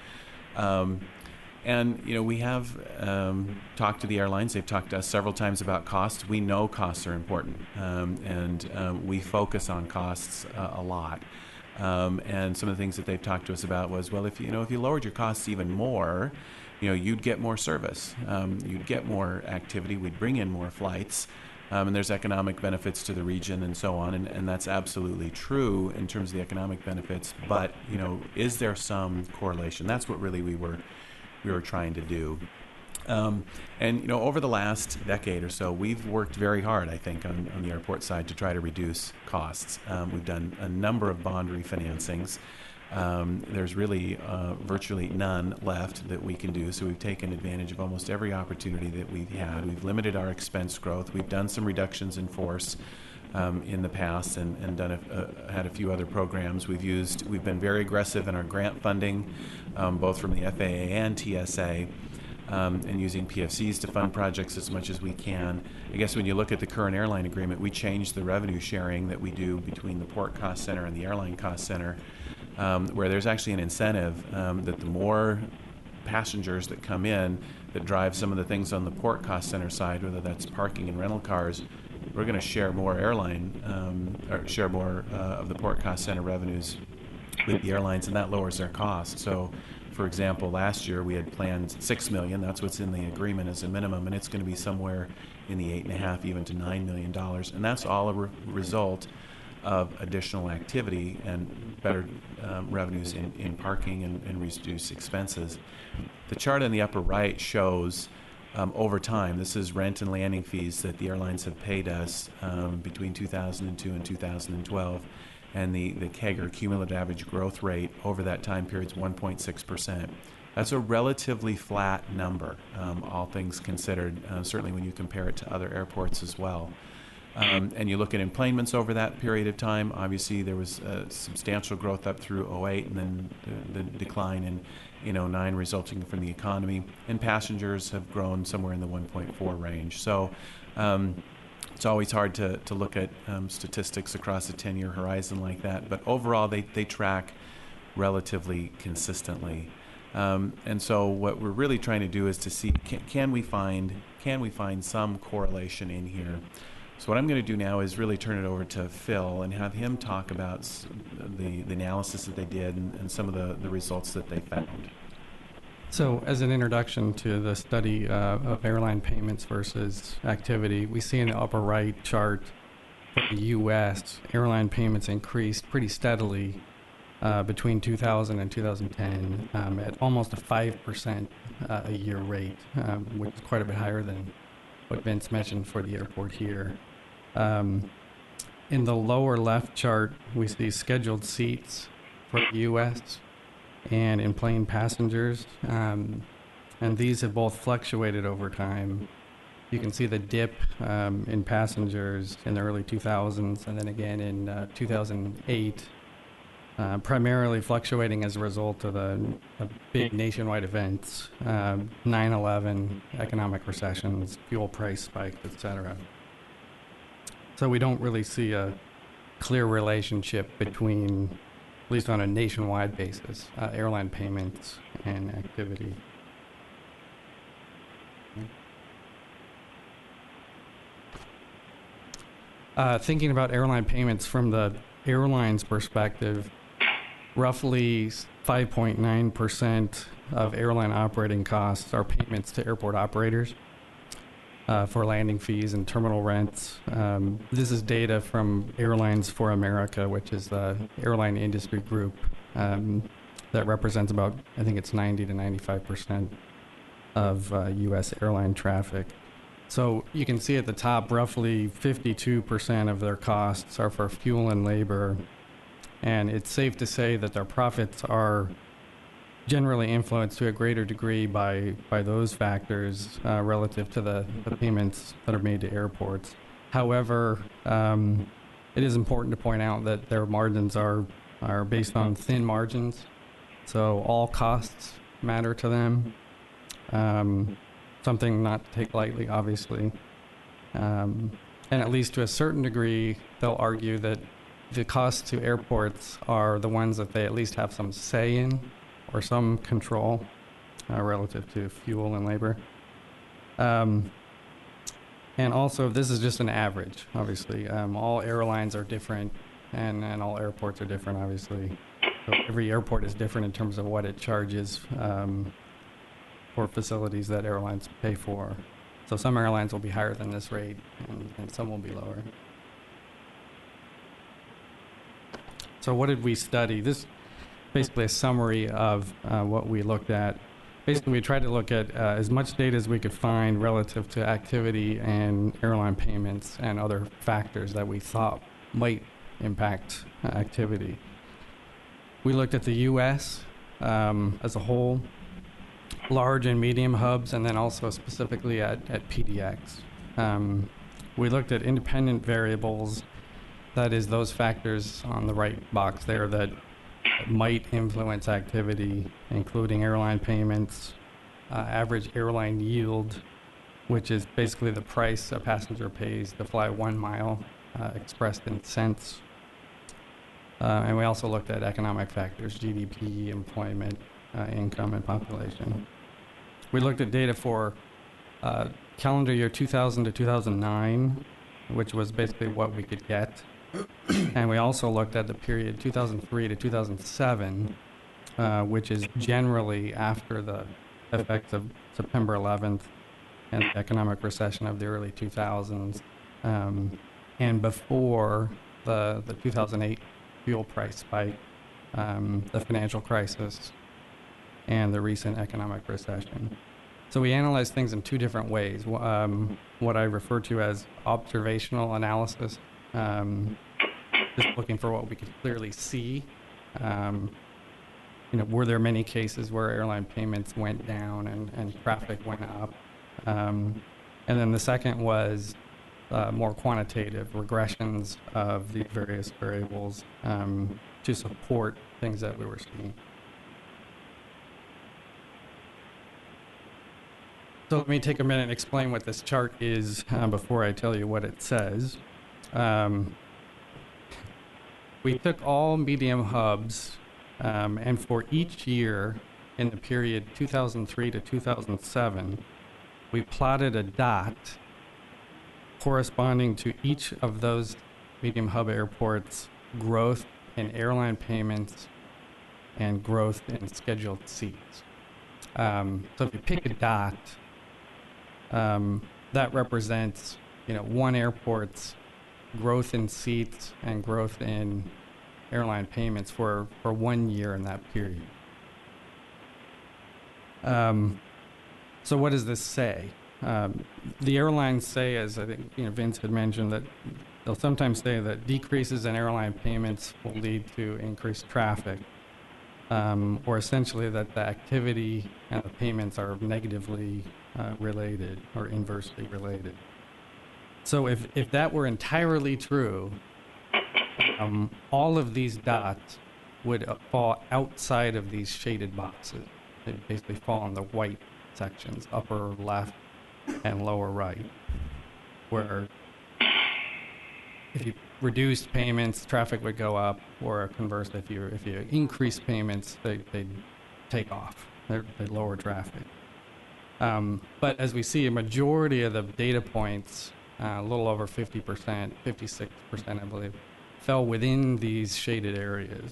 And we have talked to the airlines. They've talked to us several times about costs. We know costs are important, and we focus on costs a lot. And some of the things that they've talked to us about was, well, if you lowered your costs even more, you'd get more service, you'd get more activity, we'd bring in more flights, and there's economic benefits to the region and so on, and that's absolutely true in terms of the economic benefits. But is there some correlation? That's what really we were trying to do. And over the last decade or so, we've worked very hard, I think, on the airport side to try to reduce costs. We've done a number of bond refinancings. There's really virtually none left that we can do, so we've taken advantage of almost every opportunity that we've had. We've limited our expense growth. We've done some reductions in force in the past, and had a few other programs. We've been very aggressive in our grant funding, both from the FAA and TSA, and using PFCs to fund projects as much as we can. I guess when you look at the current airline agreement, we changed the revenue sharing that we do between the Port Cost Center and the Airline Cost Center, where there's actually an incentive that the more passengers that come in that drive some of the things on the Port Cost Center side, whether that's parking and rental cars, we're going to share more of the Port Cost Center revenues with the airlines, and that lowers their cost. So, for example, last year we had planned $6 million. That's what's in the agreement as a minimum, and it's going to be somewhere in the $8.5 even to $9 million, and that's all a result of additional activity and better revenues in parking and reduced expenses. The chart on the upper right shows over time, this is rent and landing fees that the airlines have paid us between 2002 and 2012, and the CAGR, cumulative average growth rate, over that time period is 1.6%. That's a relatively flat number, all things considered, certainly when you compare it to other airports as well. And you look at enplanements over that period of time, obviously there was substantial growth up through 2008, and then the decline in 2009 resulting from the economy, and passengers have grown somewhere in the 1.4 range. So it's always hard to look at statistics across a 10-year horizon like that, but overall they track relatively consistently. And so what we're really trying to do is to see, can we find some correlation in here? So what I'm going to do now is really turn it over to Phil and have him talk about the analysis that they did and some of the results that they found. So as an introduction to the study of airline payments versus activity, we see in the upper right chart for the U.S., airline payments increased pretty steadily between 2000 and 2010 at almost a 5% a year rate, which is quite a bit higher than what Vince mentioned for the airport here. In the lower left chart, we see scheduled seats for the U.S. and in-plane passengers, and these have both fluctuated over time. You can see the dip in passengers in the early 2000s, and then again in 2008, primarily fluctuating as a result of big nationwide events, 9/11, economic recessions, fuel price spikes, etc. So we don't really see a clear relationship between, at least on a nationwide basis, airline payments and activity. Thinking about airline payments from the airline's perspective, roughly 5.9% of airline operating costs are payments to airport operators for landing fees and terminal rents. This is data from Airlines for America, which is the airline industry group that represents about, I think it's 90 to 95% of U.S. airline traffic. So you can see at the top, roughly 52% of their costs are for fuel and labor. And it's safe to say that their profits are generally influenced to a greater degree by those factors relative to the payments that are made to airports. However, it is important to point out that their margins are based on thin margins. So all costs matter to them. Something not to take lightly, obviously. And at least to a certain degree, they'll argue that the costs to airports are the ones that they at least have some say in or some control relative to fuel and labor. And also, this is just an average, obviously. All airlines are different, and all airports are different, obviously. So every airport is different in terms of what it charges for facilities that airlines pay for. So some airlines will be higher than this rate, and some will be lower. So what did we study? This is basically a summary of what we looked at. Basically, we tried to look at as much data as we could find relative to activity and airline payments and other factors that we thought might impact activity. We looked at the U.S. As a whole, large and medium hubs, and then also specifically at PDX. We looked at independent variables, that is those factors on the right box there that might influence activity, including airline payments, average airline yield, which is basically the price a passenger pays to fly 1 mile, expressed in cents. And we also looked at economic factors, GDP, employment, income, and population. We looked at data for calendar year 2000 to 2009, which was basically what we could get. And we also looked at the period 2003 to 2007, which is generally after the effects of September 11th and the economic recession of the early 2000s, and before the 2008 fuel price spike, the financial crisis, and the recent economic recession. So we analyzed things in two different ways. What I refer to as observational analysis, just looking for what we could clearly see. Were there many cases where airline payments went down and traffic went up? And then the second was more quantitative regressions of the various variables to support things that we were seeing. So let me take a minute and explain what this chart is before I tell you what it says. We took all medium hubs, and for each year in the period 2003 to 2007, we plotted a dot corresponding to each of those medium hub airports' growth in airline payments and growth in scheduled seats. So if you pick a dot, that represents, one airport's growth in seats and growth in airline payments for 1 year in that period. So what does this say? The airlines say, as I think Vince had mentioned, that they'll sometimes say that decreases in airline payments will lead to increased traffic, or essentially that the activity and the payments are negatively related or inversely related. So if that were entirely true, all of these dots would fall outside of these shaded boxes. They basically fall in the white sections, upper left and lower right, where if you reduced payments, traffic would go up, or conversely, if you increase payments, they'd take off. They'd lower traffic. But as we see, a majority of the data points a little over 50%, 56%, I believe, fell within these shaded areas.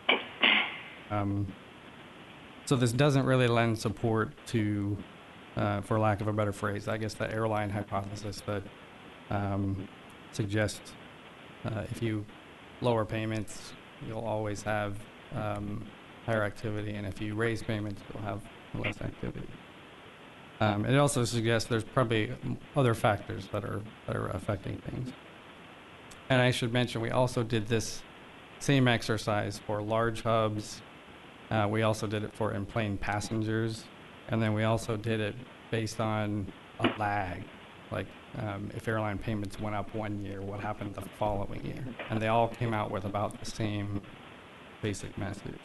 So this doesn't really lend support to, for lack of a better phrase, I guess the airline hypothesis that suggests if you lower payments, you'll always have higher activity, and if you raise payments, you'll have less activity. It also suggests there's probably other factors that are affecting things. And I should mention, we also did this same exercise for large hubs. We also did it for in-plane passengers, and then we also did it based on a lag, like if airline payments went up 1 year, what happened the following year? And they all came out with about the same basic message.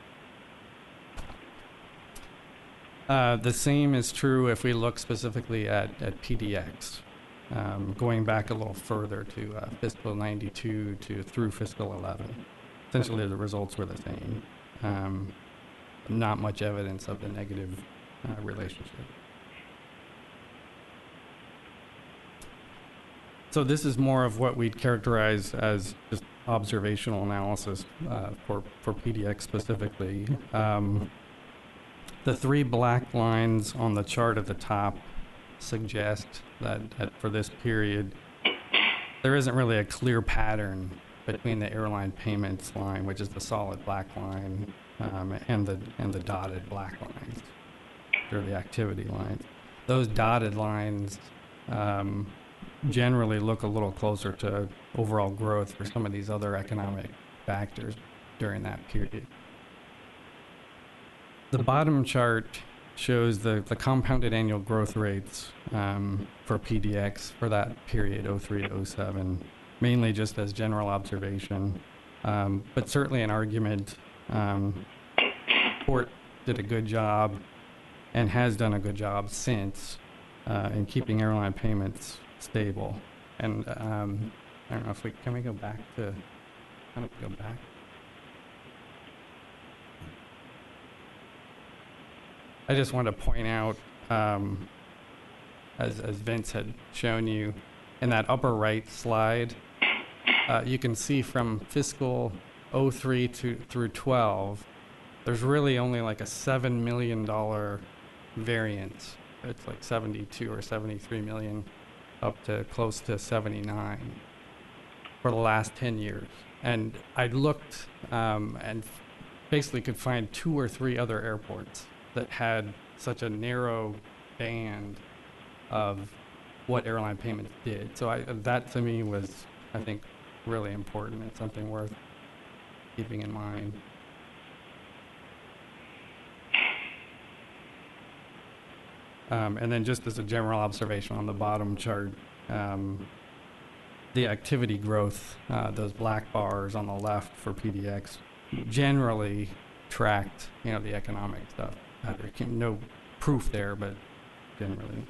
The same is true if we look specifically at PDX, going back a little further to fiscal 92 through fiscal 11. Essentially, the results were the same. Not much evidence of the negative relationship. So this is more of what we'd characterize as just observational analysis for PDX specifically. The three black lines on the chart at the top suggest that for this period, there isn't really a clear pattern between the airline payments line, which is the solid black line, and the dotted black lines, or the activity lines. Those dotted lines generally look a little closer to overall growth for some of these other economic factors during that period. The bottom chart shows the compounded annual growth rates for PDX for that period, 03 to 07, mainly just as general observation, but certainly an argument. Port did a good job and has done a good job since in keeping airline payments stable. And I don't know if can we go back to, how do we go back? I just want to point out, as Vince had shown you, in that upper right slide, you can see from fiscal 03 through 12, there's really only like a $7 million variance. It's like 72 or 73 million up to close to 79 for the last 10 years. And I looked and basically could find 2 or 3 other airports that had such a narrow band of what airline payments did. So that to me was, I think, really important and something worth keeping in mind. And then just as a general observation on the bottom chart, the activity growth, those black bars on the left for PDX, generally tracked, the economic stuff. No proof there, but generally.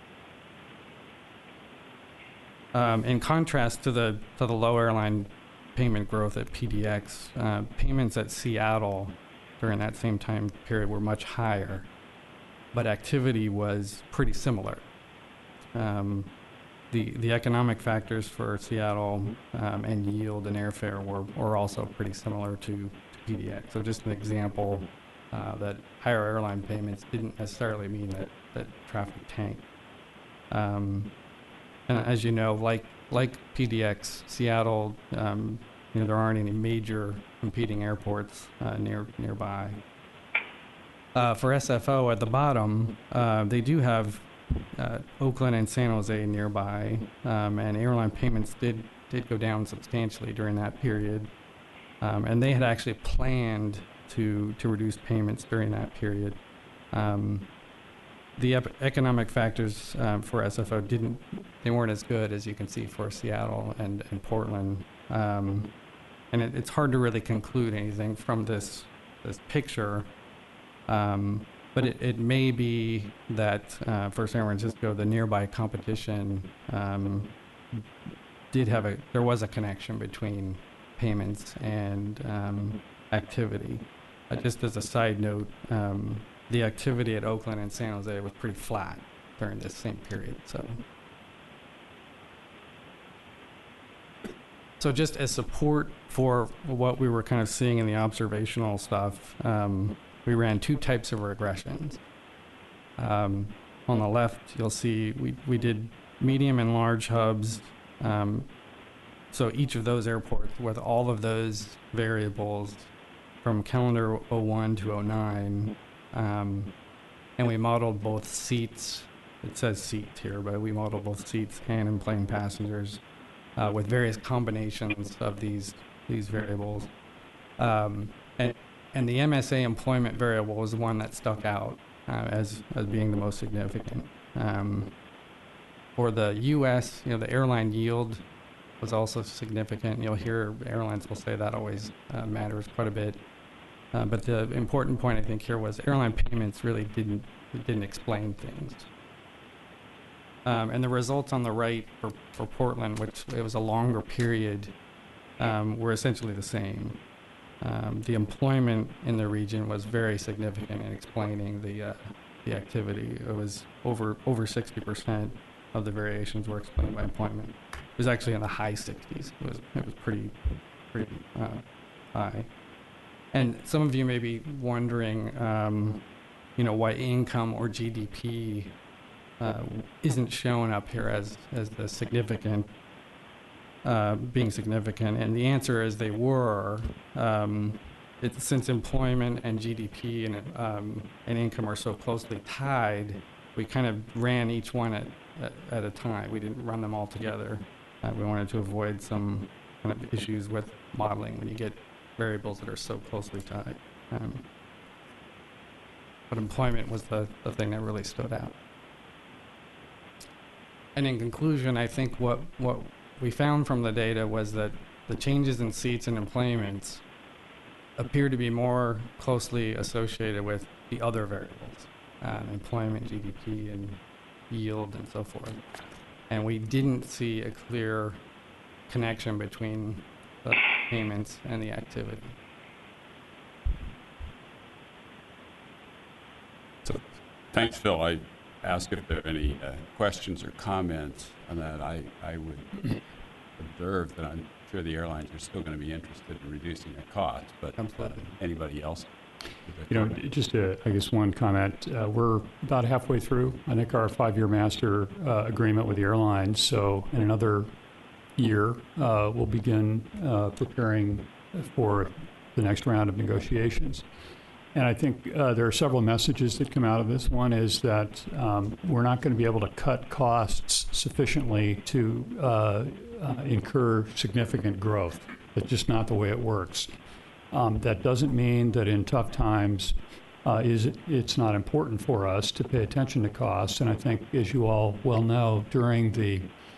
In contrast to the low airline payment growth at PDX, payments at Seattle during that same time period were much higher, but activity was pretty similar. The economic factors for Seattle and yield and airfare were also pretty similar to PDX. So just an example that higher airline payments didn't necessarily mean that traffic tanked. And as you know, like PDX, Seattle, there aren't any major competing airports nearby. For SFO at the bottom, they do have Oakland and San Jose nearby, and airline payments did go down substantially during that period. And they had actually planned to reduce payments during that period. The economic factors for SFO they weren't as good as you can see for Seattle and Portland. And it's hard to really conclude anything from this picture. But it may be that for San Francisco, the nearby competition there was a connection between payments and activity. Just as a side note, the activity at Oakland and San Jose was pretty flat during this same period. So, So just as support for what we were kind of seeing in the observational stuff, we ran 2 types of regressions. On the left, you'll see we did medium and large hubs. So each of those airports with all of those variables from calendar 01 to 09. And we modeled both seats. It says seats here, but we modeled both seats and in-plane passengers with various combinations of these variables. And the MSA employment variable was the one that stuck out as being the most significant. For the U.S., the airline yield was also significant. You'll hear airlines will say that always matters quite a bit. But the important point I think here was airline payments really didn't explain things. And the results on the right for Portland, which it was a longer period, were essentially the same. The employment in the region was very significant in explaining the activity. It was over 60% of the variations were explained by employment. It was actually in the high 60s. It was pretty high. And some of you may be wondering, why income or GDP isn't showing up here as the significant, being significant. And the answer is they were. Since employment and GDP and income are so closely tied, we kind of ran each one at a time. We didn't run them all together. We wanted to avoid some kind of issues with modeling when you get variables that are so closely tied. But employment was the thing that really stood out. And in conclusion, I think what we found from the data was that the changes in seats and employments appear to be more closely associated with the other variables, employment, GDP, and yield, and so forth. And we didn't see a clear connection between the payments and the activity. So, thanks, Phil. I asked if there are any questions or comments on that. I would observe that I'm sure the airlines are still going to be interested in reducing their costs, but anybody else? Just I guess one comment. We're about halfway through, I think, our 5-year master agreement with the airlines. So in another year, we'll begin preparing for the next round of negotiations. And I think there are several messages that come out of this. One is that we're not going to be able to cut costs sufficiently to incur significant growth. That's just not the way it works. That doesn't mean that in tough times it's not important for us to pay attention to costs. And I think, as you all well know, during the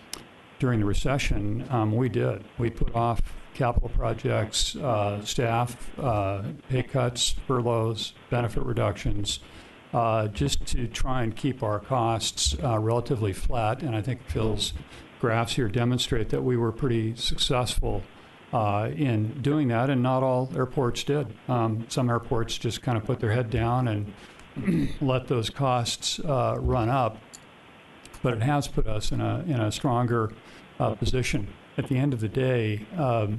recession, we did. We put off capital projects, staff, pay cuts, furloughs, benefit reductions, just to try and keep our costs relatively flat. And I think Phil's graphs here demonstrate that we were pretty successful in doing that, and not all airports did. Some airports just kind of put their head down and let those costs run up. But it has put us in a stronger position. At the end of the day,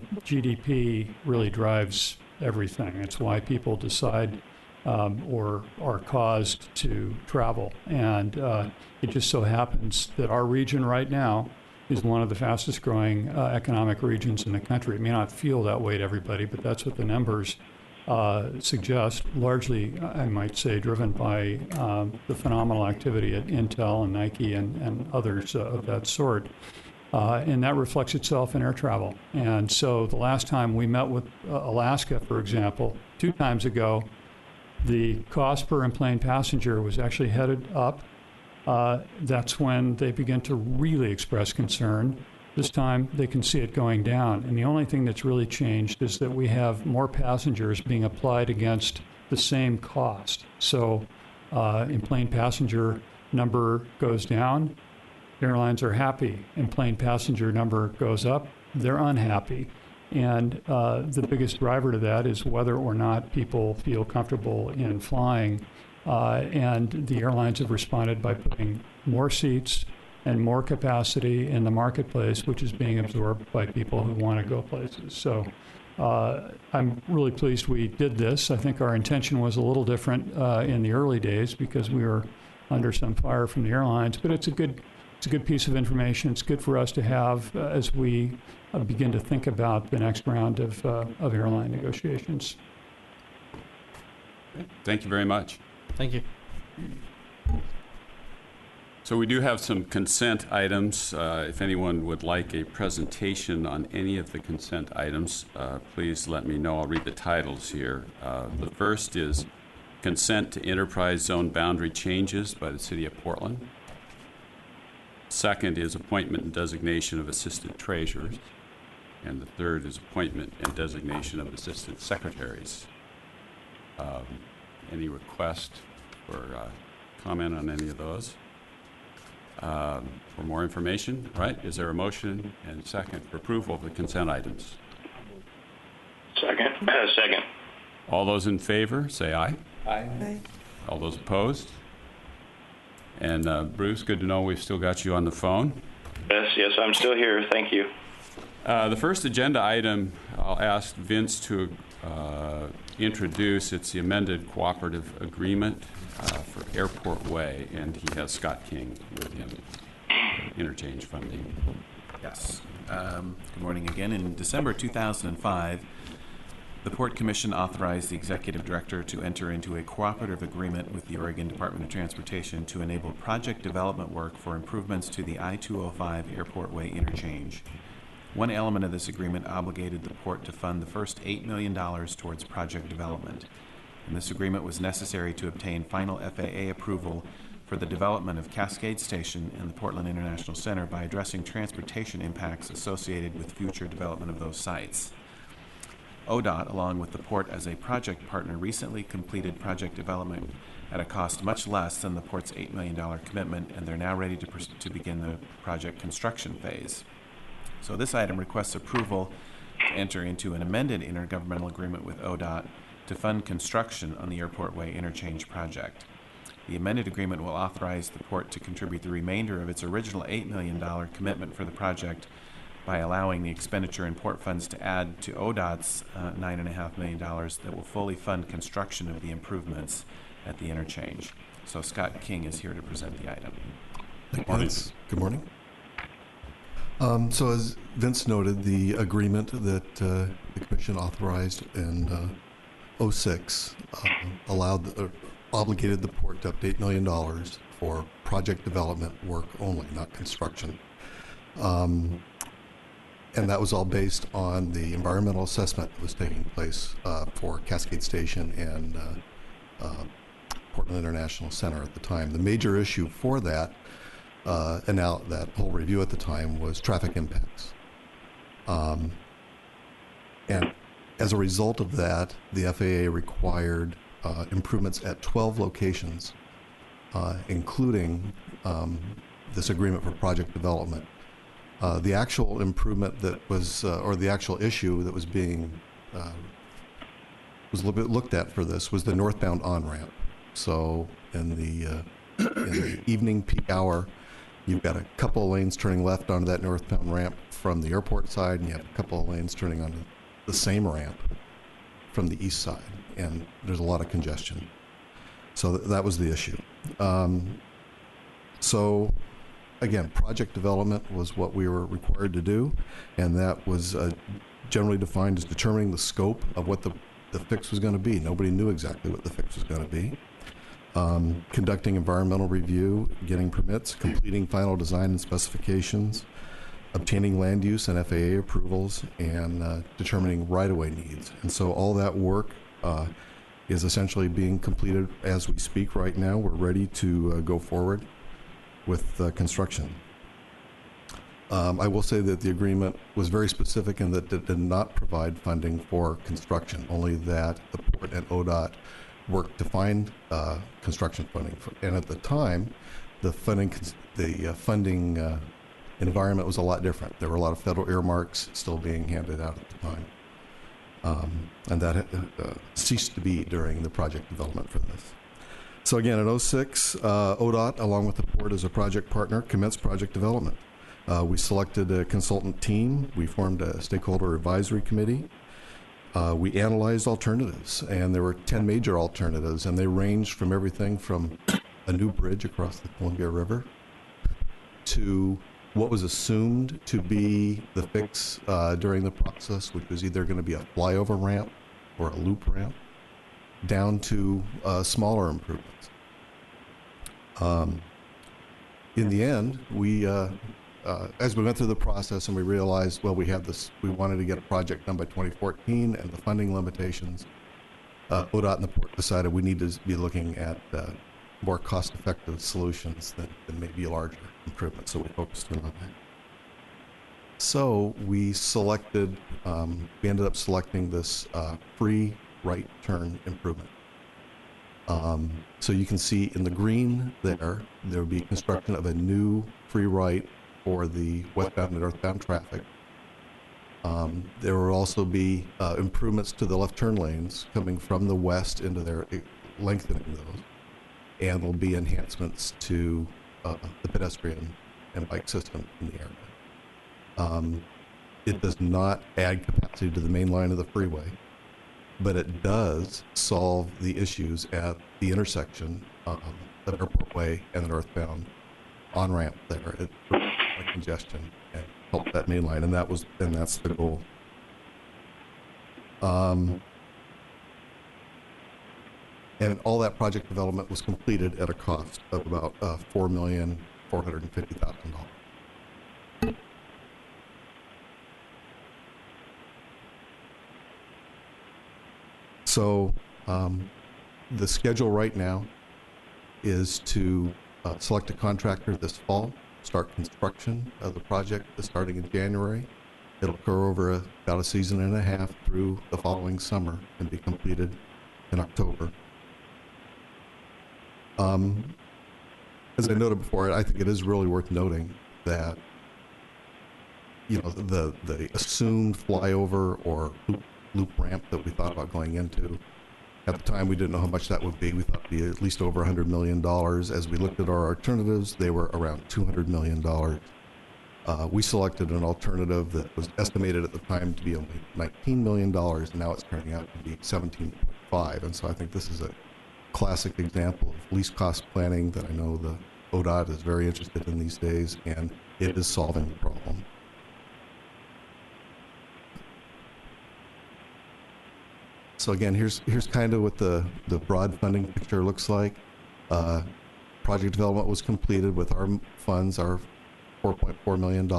GDP really drives everything. It's why people decide or are caused to travel. And it just so happens that our region right now is one of the fastest growing economic regions in the country. It may not feel that way to everybody, but that's what the numbers suggest, largely, I might say, driven by the phenomenal activity at Intel and Nike and others of that sort. And that reflects itself in air travel. And so the last time we met with Alaska, for example, 2 times ago, the cost per in-plane passenger was actually headed up. That's when they begin to really express concern. This time, they can see it going down. And the only thing that's really changed is that we have more passengers being applied against the same cost. So in-plane passenger number goes down. Airlines are happy. In-plane passenger number goes up. They're unhappy. And the biggest driver to that is whether or not people feel comfortable in flying. And the airlines have responded by putting more seats and more capacity in the marketplace, which is being absorbed by people who want to go places. So I'm really pleased we did this. I think our intention was a little different in the early days because we were under some fire from the airlines, but it's a good piece of information. It's good for us to have as we begin to think about the next round of airline negotiations. Thank you very much. Thank you. So we do have some consent items. If anyone would like a presentation on any of the consent items, please let me know. I'll read the titles here. The first is consent to enterprise zone boundary changes by the City of Portland. Second is appointment and designation of assistant treasurers. And the third is appointment and designation of assistant secretaries. Any request for comment on any of those? For more information, right? Is there a motion and second for approval of the consent items? Second. Second. All those in favor, say aye. Aye. All those opposed? And Bruce, good to know we've still got you on the phone. Yes, I'm still here. Thank you. The first agenda item, I'll ask Vince to introduce. It's the amended cooperative agreement for Airport Way, and he has Scott King with him, interchange funding. Yes. Good morning again. In December 2005, the Port Commission authorized the Executive Director to enter into a cooperative agreement with the Oregon Department of Transportation to enable project development work for improvements to the I-205 Airport Way interchange. One element of this agreement obligated the Port to fund the first $8 million towards project development, and this agreement was necessary to obtain final FAA approval for the development of Cascade Station and the Portland International Center by addressing transportation impacts associated with future development of those sites. ODOT, along with the Port as a project partner, recently completed project development at a cost much less than the Port's $8 million commitment, and they're now ready to begin the project construction phase. So this item requests approval to enter into an amended intergovernmental agreement with ODOT to fund construction on the Airport Way interchange project. The amended agreement will authorize the Port to contribute the remainder of its original $8 million commitment for the project by allowing the expenditure in Port funds to add to ODOT's $9.5 million that will fully fund construction of the improvements at the interchange. So Scott King is here to present the item. Thank you, Vince. Good morning. So as Vince noted, the agreement that the Commission authorized in 2006 obligated the Port to up to $8 million for project development work only, not construction. And that was all based on the environmental assessment that was taking place for Cascade Station and Portland International Center at the time. The major issue for that, and now that whole review at the time, was traffic impacts. And as a result of that, the FAA required improvements at 12 locations, including this agreement for project development. The actual improvement that was, or the actual issue that was being was a little bit looked at for this was the northbound on-ramp. So in the evening peak hour, you've got a couple of lanes turning left onto that northbound ramp from the airport side, and you have a couple of lanes turning onto the same ramp from the east side, and there's a lot of congestion. So that was the issue. So again, project development was what we were required to do, and that was generally defined as determining the scope of what the fix was going to be. Nobody knew exactly what the fix was going to be. Conducting environmental review, getting permits, completing final design and specifications, obtaining land use and FAA approvals, and determining right-of-way needs. And so all that work is essentially being completed as we speak right now. We're ready to go forward with construction. I will say that the agreement was very specific in that it did not provide funding for construction, only that the Port and ODOT worked to find construction funding. And at the time, the funding environment was a lot different. There were a lot of federal earmarks still being handed out at the time. And that ceased to be during the project development for this. So again, in '06, ODOT, along with the port as a project partner, commenced project development. We selected a consultant team. We formed a stakeholder advisory committee. We analyzed alternatives, and there were 10 major alternatives, and they ranged from everything from a new bridge across the Columbia River to what was assumed to be the fix during the process, which was either going to be a flyover ramp or a loop ramp, down to smaller improvements. In the end, we, as we went through the process and we realized, well, we wanted to get a project done by 2014 and the funding limitations, ODOT and the port decided we need to be looking at more cost-effective solutions than maybe larger improvements, so we focused in on that. So we ended up selecting this free right turn improvement. So you can see in the green there would be construction of a new free right for the westbound and northbound traffic. There will also be improvements to the left turn lanes coming from the west into their lengthening those. And there'll be enhancements to the pedestrian and bike system in the area. It does not add capacity to the main line of the freeway, but it does solve the issues at the intersection of Airport Way and the northbound on-ramp there. It reduces congestion and help that main line, and that's the goal. And all that project development was completed at a cost of about $4,450,000. So the schedule right now is to select a contractor this fall, start construction of the project starting in January. It'll occur over about a season and a half through the following summer and be completed in October. As I noted before, I think it is really worth noting that, you know, the assumed flyover or loop ramp that we thought about going into, at the time we didn't know how much that would be. We thought it would be at least over $100 million. As we looked at our alternatives, they were around $200 million. We selected an alternative that was estimated at the time to be only $19 million, and now it's turning out to be 17.5. And so I think this is a classic example of least cost planning that I know the ODOT is very interested in these days, and it is solving the problem. So again, here's kind of what the broad funding picture looks like. Project development was completed with our funds, our $4.4 million.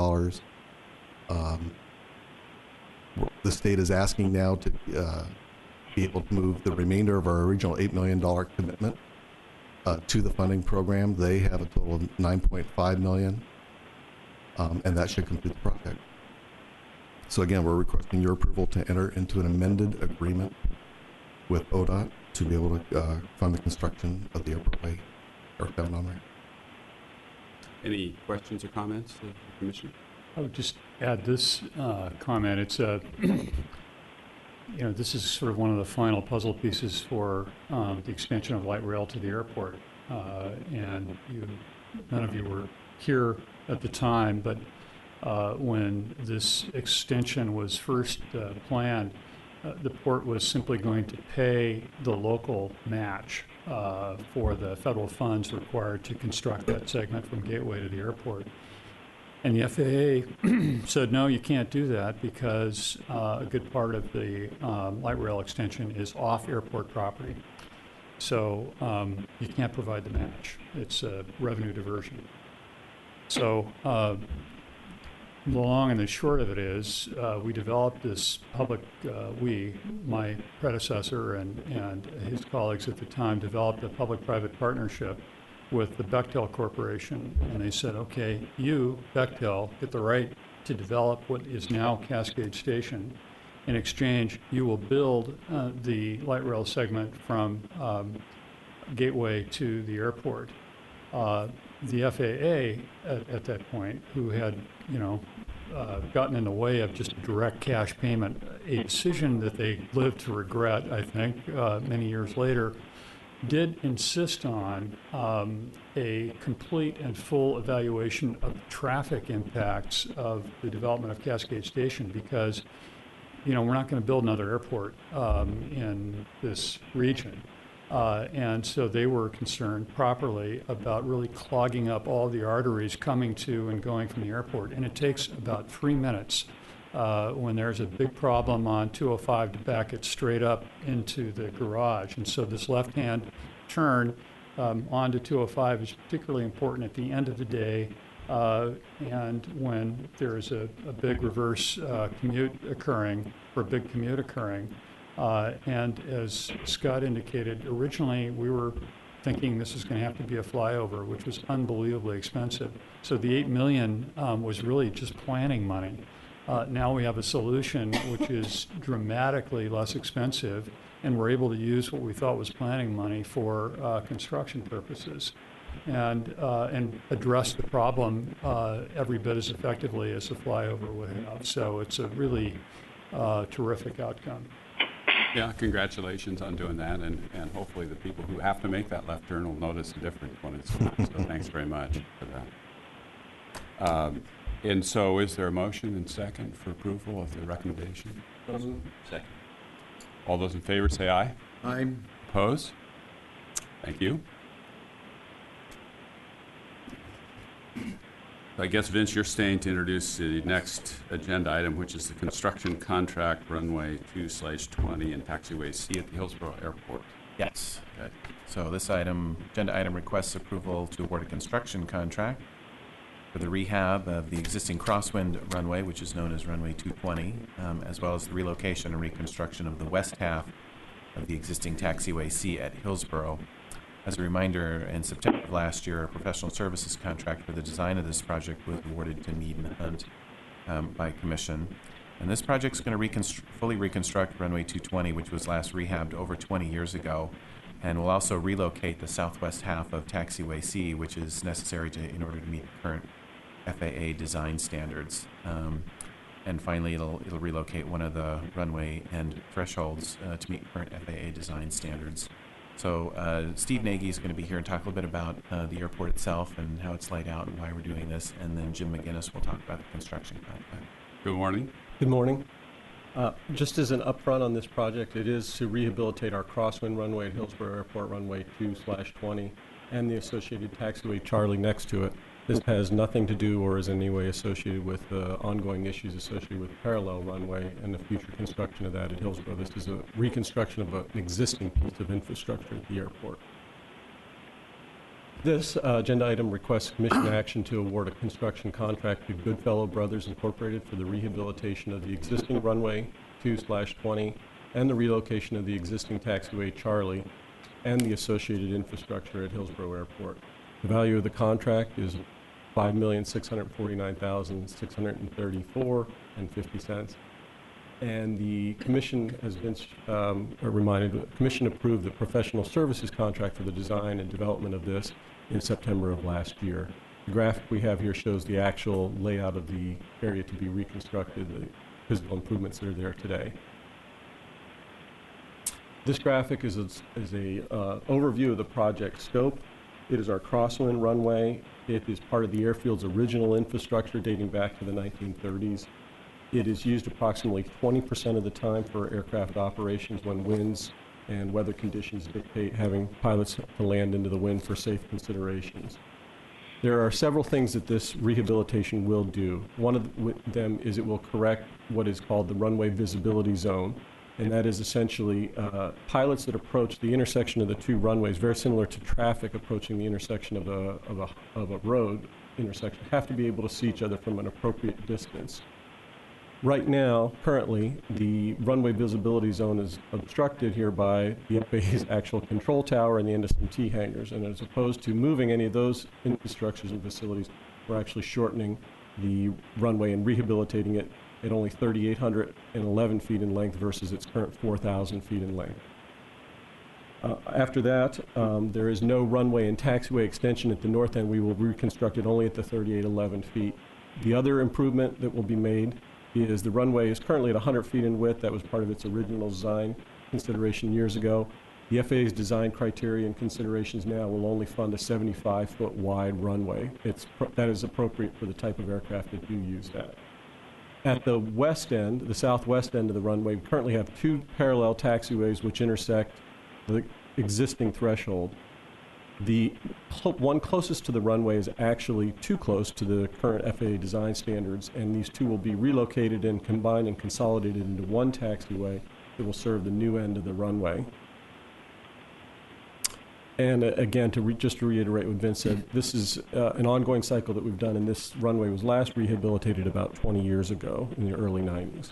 The state is asking now to be able to move the remainder of our original $8 million commitment to the funding program. They have a total of $9.5 million, and that should complete the project. So again, we're requesting your approval to enter into an amended agreement with ODOT to be able to fund the construction of the Airport Way northbound on-ramp. Any questions or comments of the Commissioner? I would just add this comment. It's a, you know, this is sort of one of the final puzzle pieces for the expansion of light rail to the airport. And none of you were here at the time, but when this extension was first planned, the port was simply going to pay the local match for the federal funds required to construct that segment from Gateway to the airport. And the FAA said, no, you can't do that because a good part of the light rail extension is off airport property. So you can't provide the match. It's a revenue diversion. So the long and the short of it is we developed this public, my predecessor and his colleagues at the time developed a public-private partnership with the Bechtel Corporation. And they said, okay, you, Bechtel, get the right to develop what is now Cascade Station. In exchange, you will build the light rail segment from Gateway to the airport. The FAA at that point, who had, you know, gotten in the way of just direct cash payment, a decision that they lived to regret, I think, many years later, did insist on a complete and full evaluation of traffic impacts of the development of Cascade Station because, we're not going to build another airport in this region. And so they were concerned properly about really clogging up all the arteries coming to and going from the airport. And it takes about 3 minutes when there's a big problem on 205 to back it straight up into the garage. And so this left-hand turn onto 205 is particularly important at the end of the day and when there's a big reverse commute occurring, or a big commute occurring. And as Scott indicated, originally we were thinking this was going to have to be a flyover, which was unbelievably expensive. So the $8 million was really just planning money. Now we have a solution which is dramatically less expensive, and we're able to use what we thought was planning money for construction purposes, and address the problem every bit as effectively as the flyover would have. So it's a really terrific outcome. Yeah, congratulations on doing that, and hopefully the people who have to make that left turn will notice the difference when it's done. So thanks very much for that. And so is there a motion and second for approval of the recommendation? Second. All those in favor say aye. Aye. Opposed? Thank you. I guess, Vince, you're staying to introduce the next agenda item, which is the construction contract runway 2/20 and taxiway C at the Hillsborough Airport. Yes. Good. So this agenda item requests approval to award a construction contract for the rehab of the existing crosswind runway, which is known as runway 220, as well as the relocation and reconstruction of the west half of the existing taxiway C at Hillsborough. As a reminder, in September of last year, a professional services contract for the design of this project was awarded to Mead & Hunt by Commission. And this project is going to fully reconstruct runway 220, which was last rehabbed over 20 years ago, and will also relocate the southwest half of taxiway C, which is necessary in order to meet the current FAA design standards. And finally, it'll relocate one of the runway end thresholds to meet current FAA design standards. So Steve Nagy is going to be here and talk a little bit about the airport itself and how it's laid out and why we're doing this. And then Jim McGinnis will talk about the construction contract. Good morning. Good morning. Just as an upfront on this project, it is to rehabilitate our crosswind runway at Hillsborough Airport, runway 2/20, and the associated taxiway Charlie next to it. This has nothing to do or is in any way associated with the ongoing issues associated with parallel runway and the future construction of that at Hillsborough. This is a reconstruction of an existing piece of infrastructure at the airport. This agenda item requests Commission action to award a construction contract to Goodfellow Brothers Incorporated for the rehabilitation of the existing runway 2/20 and the relocation of the existing taxiway Charlie and the associated infrastructure at Hillsborough Airport. The value of the contract is $5,649,634.50. And the Commission has been reminded, the Commission approved the professional services contract for the design and development of this in September of last year. The graphic we have here shows the actual layout of the area to be reconstructed, the physical improvements that are there today. This graphic is a overview of the project scope. It is our crosswind runway. It is part of the airfield's original infrastructure dating back to the 1930s. It is used approximately 20% of the time for aircraft operations when winds and weather conditions dictate having pilots to land into the wind for safe considerations. There are several things that this rehabilitation will do. One of them is it will correct what is called the runway visibility zone, and that is essentially pilots that approach the intersection of the two runways, very similar to traffic approaching the intersection of a road intersection, have to be able to see each other from an appropriate distance. Right now, currently, the runway visibility zone is obstructed here by the FAA's actual control tower and the Anderson T hangars, and as opposed to moving any of those infrastructures and facilities, we're actually shortening the runway and rehabilitating it at only 3,811 feet in length versus its current 4,000 feet in length. After that, there is no runway and taxiway extension at the north end. We will reconstruct it only at the 3,811 feet. The other improvement that will be made is the runway is currently at 100 feet in width. That was part of its original design consideration years ago. The FAA's design criteria and considerations now will only fund a 75-foot wide runway. That is appropriate for the type of aircraft that you use that. At the west end, the southwest end of the runway, we currently have 2 parallel taxiways which intersect the existing threshold. The one closest to the runway is actually too close to the current FAA design standards, and these 2 will be relocated and combined and consolidated into one taxiway that will serve the new end of the runway. And again, just to reiterate what Vince said, this is an ongoing cycle that we've done, and this runway was last rehabilitated about 20 years ago in the early 90s.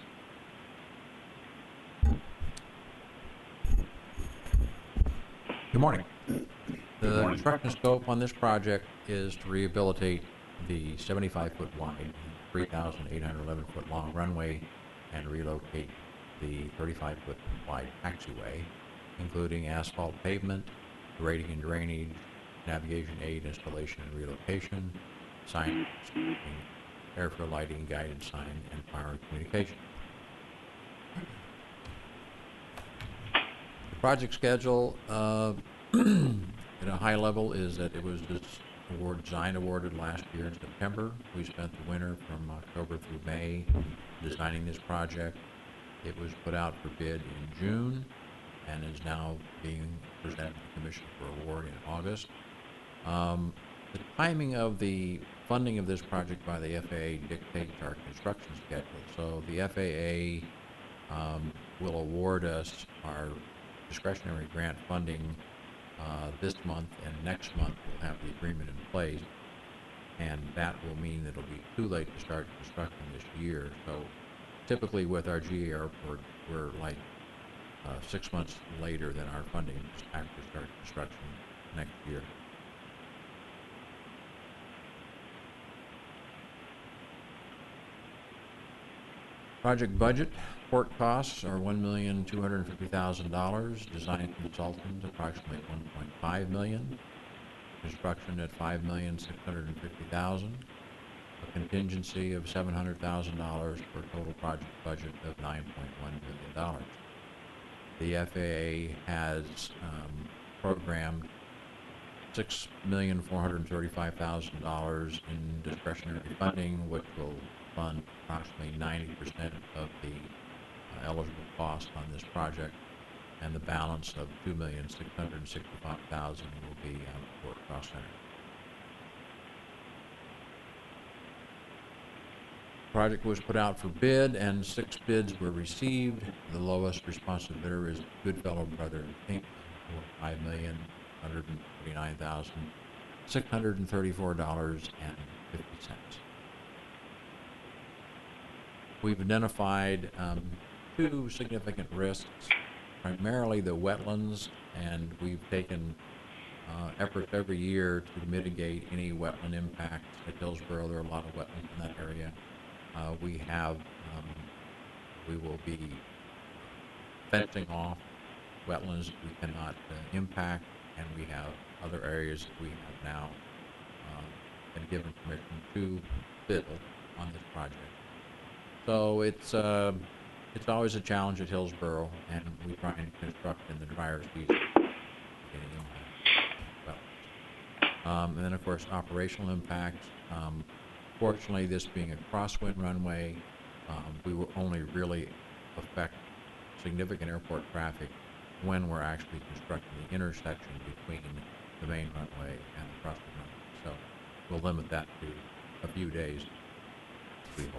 Good morning. The construction scope on this project is to rehabilitate the 75-foot wide, 3,811-foot long runway and relocate the 35-foot wide taxiway, including asphalt pavement, grading and drainage, navigation aid installation and relocation, sign, airfield lighting, guidance sign, and power communication. The project schedule at a high level is that it was design awarded last year in September. We spent the winter from October through May designing this project. It was put out for bid in June and is now being presented to the Commission for award in August. The timing of the funding of this project by the FAA dictates our construction schedule. So the FAA will award us our discretionary grant funding this month, and next month we'll have the agreement in place, and that will mean that it'll be too late to start construction this year. So typically with our GA airport, we're like 6 months later than our funding to actually start construction next year. Project budget. Port costs are $1,250,000. Design consultants approximately $1.5 million. Construction at $5,650,000. A contingency of $700,000 for a total project budget of $9.1 million. The FAA has programmed $6,435,000 in discretionary funding, which will fund approximately 90% of the eligible cost on this project, and the balance of $2,665,000 will be Port Cost Center. The project was put out for bid, and 6 bids were received. The lowest responsive bidder is Goodfellow Brothers Inc. for $5,149,634.50. We've identified 2 significant risks, primarily the wetlands, and we've taken efforts every year to mitigate any wetland impacts at Hillsborough. There are a lot of wetlands in that area. We will be fencing off wetlands we cannot impact, and we have other areas that we have now been given permission to build on this project. So it's always a challenge at Hillsborough, and we try and construct in the drier season. And then, of course, operational impacts. Fortunately, this being a crosswind runway, we will only really affect significant airport traffic when we're actually constructing the intersection between the main runway and the crosswind runway. So we'll limit that to a few days, we hope.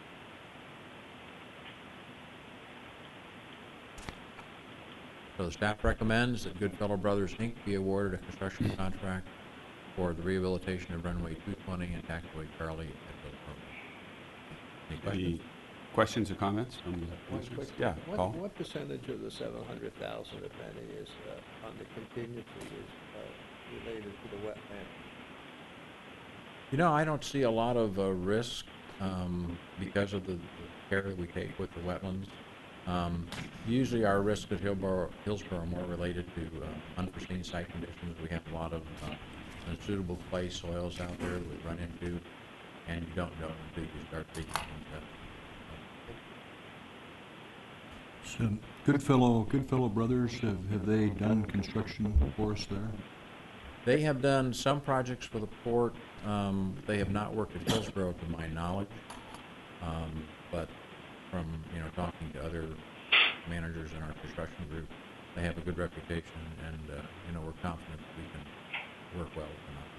So the staff recommends that Goodfellow Brothers Inc. be awarded a construction contract for the rehabilitation of runway 220 and taxiway Charlie at Hillsborough. Any questions? Questions or comments? Yeah, Paul? What percentage of the $700,000, if any, is on the contingency is related to the wetland? You know, I don't see a lot of risk because of the care that we take with the wetlands. Usually our risks at Hillsborough are more related to unforeseen site conditions. We have a lot of unsuitable clay soils out there that we run into, and you don't know until you start digging into So Goodfellow Brothers, have they done construction for us there? They have done some projects for the port. They have not worked at Hillsborough, to my knowledge. But from talking to other managers in our construction group, they have a good reputation, and we're confident that we can work well with them out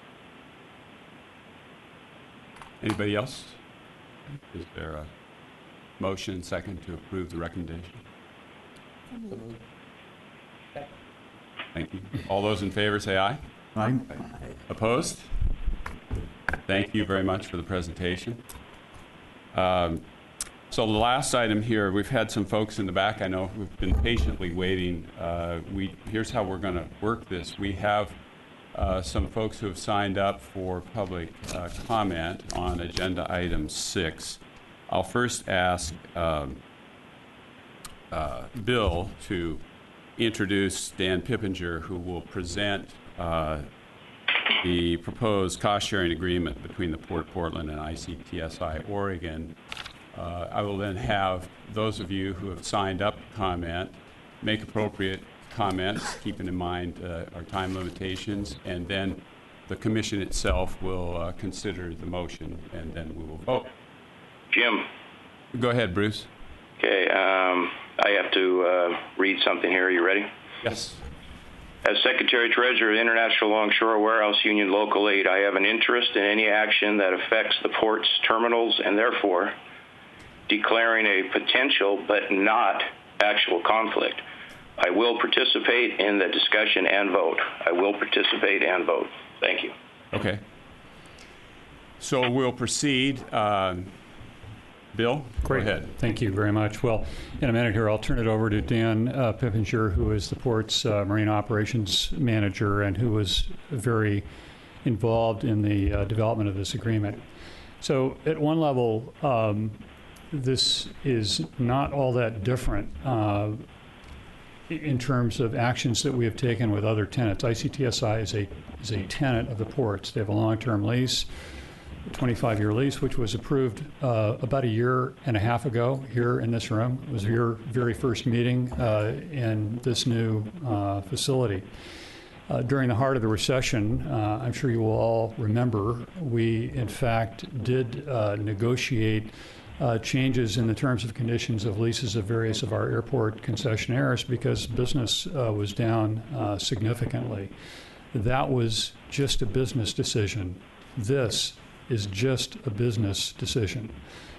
there. Anybody else? Is there a motion and second to approve the recommendation? Thank you. All those in favor say aye. Aye. Opposed? Thank you very much for the presentation. So the last item here, we've had some folks in the back. I know we've been patiently waiting. Here's how we're going to work this. We have some folks who have signed up for public comment on agenda item 6. I'll first ask Bill to introduce Dan Pippinger, who will present the proposed cost-sharing agreement between the Port of Portland and ICTSI Oregon. I will then have those of you who have signed up to comment make appropriate comments, keeping in mind our time limitations, and then the commission itself will consider the motion, and then we will vote. Jim. Go ahead, Bruce. Okay, I have to read something here. Are you ready? Yes. As Secretary-Treasurer of the International Longshore Warehouse Union Local 8, I have an interest in any action that affects the port's terminals, and therefore declaring a potential but not actual conflict. I will participate in the discussion and vote. I will participate and vote. Thank you. Okay. So we'll proceed. Bill, Great. Go ahead. Thank you very much. Well, in a minute here, I'll turn it over to Dan Pippinger, who is the port's Marine Operations Manager and who was very involved in the development of this agreement. So at one level, this is not all that different in terms of actions that we have taken with other tenants. ICTSI is a tenant of the ports. They have a long-term lease, a 25-year lease, which was approved about a year and a half ago here in this room. It was your very first meeting in this new facility. During the heart of the recession, I'm sure you will all remember, we in fact did negotiate changes in the terms of conditions of leases of various of our airport concessionaires because business was down significantly. That was just a business decision. This is just a business decision.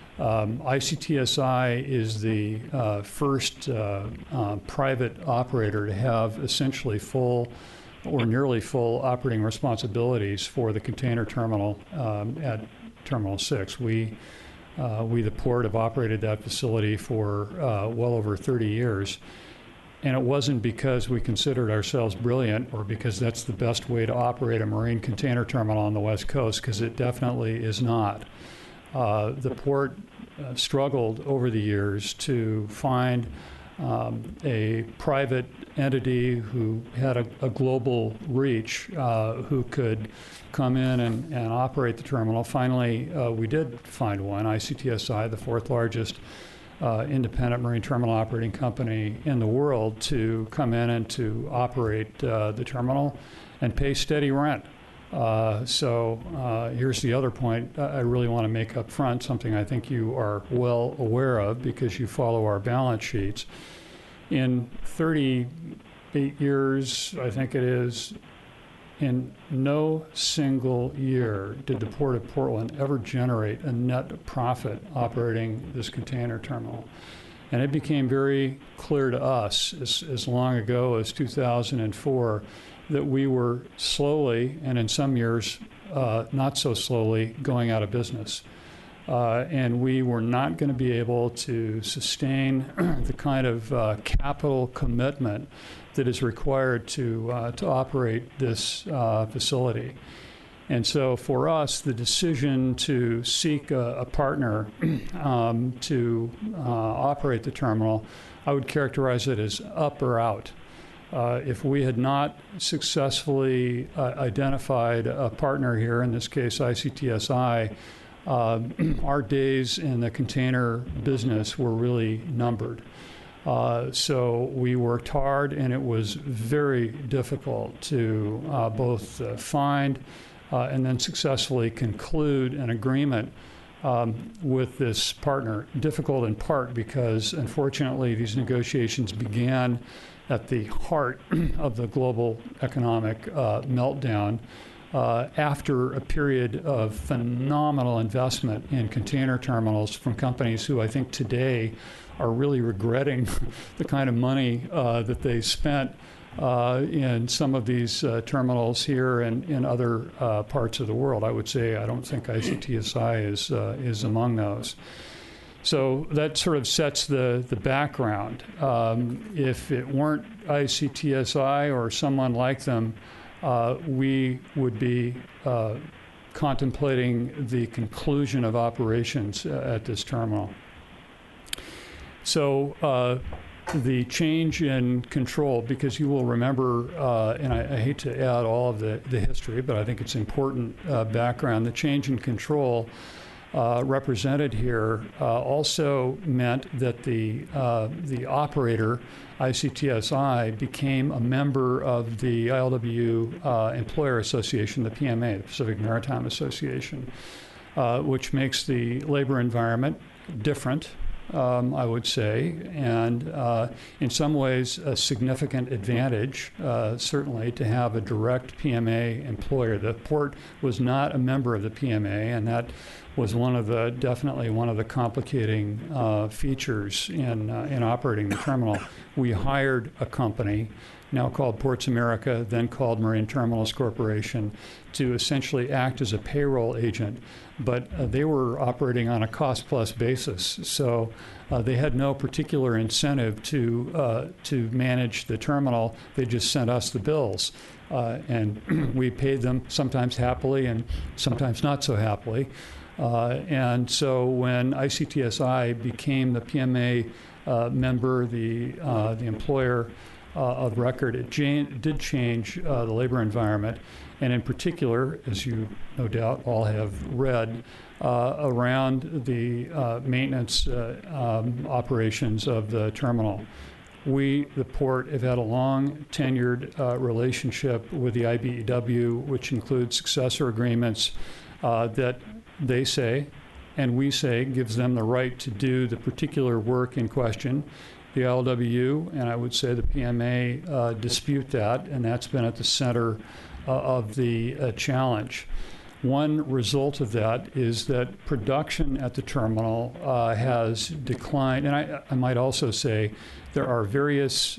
ICTSI is the first private operator to have essentially full or nearly full operating responsibilities for the container terminal at Terminal 6. We, the port, have operated that facility for well over 30 years. And it wasn't because we considered ourselves brilliant or because that's the best way to operate a marine container terminal on the West Coast, because it definitely is not. The port struggled over the years to find a private entity who had a global reach, who could come in and operate the terminal. Finally, we did find one, ICTSI, the fourth largest independent marine terminal operating company in the world, to come in and to operate the terminal and pay steady rent. So here's the other point I really want to make up front, something I think you are well aware of because you follow our balance sheets. In 38 years, I think it is, in no single year did the Port of Portland ever generate a net profit operating this container terminal. And it became very clear to us as long ago as 2004 that we were slowly, and in some years not so slowly, going out of business. And we were not going to be able to sustain the kind of capital commitment that is required to operate this facility. And so for us, the decision to seek a partner to operate the terminal, I would characterize it as up or out. If we had not successfully identified a partner here, in this case ICTSI, our days in the container business were really numbered. So we worked hard, and it was very difficult to both find and then successfully conclude an agreement with this partner. Difficult in part because, unfortunately, these negotiations began at the heart of the global economic meltdown after a period of phenomenal investment in container terminals from companies who I think today are really regretting the kind of money that they spent in some of these terminals here and in other parts of the world. I would say I don't think ICTSI is among those. So that sort of sets the background. If it weren't ICTSI or someone like them, we would be contemplating the conclusion of operations at this terminal. So the change in control, because you will remember, and I hate to add all of the history, but I think it's important background, the change in control represented here also meant that the operator, ICTSI, became a member of the ILWU Employer Association, the PMA, the Pacific Maritime Association, which makes the labor environment different, I would say, and in some ways a significant advantage, certainly, to have a direct PMA employer. The port was not a member of the PMA, and that was definitely one of the complicating features in operating the terminal. We hired a company, now called Ports America, then called Marine Terminals Corporation, to essentially act as a payroll agent, but they were operating on a cost-plus basis, so they had no particular incentive to manage the terminal. They just sent us the bills, and we paid them sometimes happily and sometimes not so happily. And so when ICTSI became the PMA member, the employer of record, it did change the labor environment, and in particular, as you no doubt all have read, around the maintenance operations of the terminal. We, the port, have had a long tenured relationship with the IBEW, which includes successor agreements that they say, and we say, gives them the right to do the particular work in question. The ILWU, and I would say the PMA, dispute that, and that's been at the center of the challenge. One result of that is that production at the terminal has declined, and I might also say there are various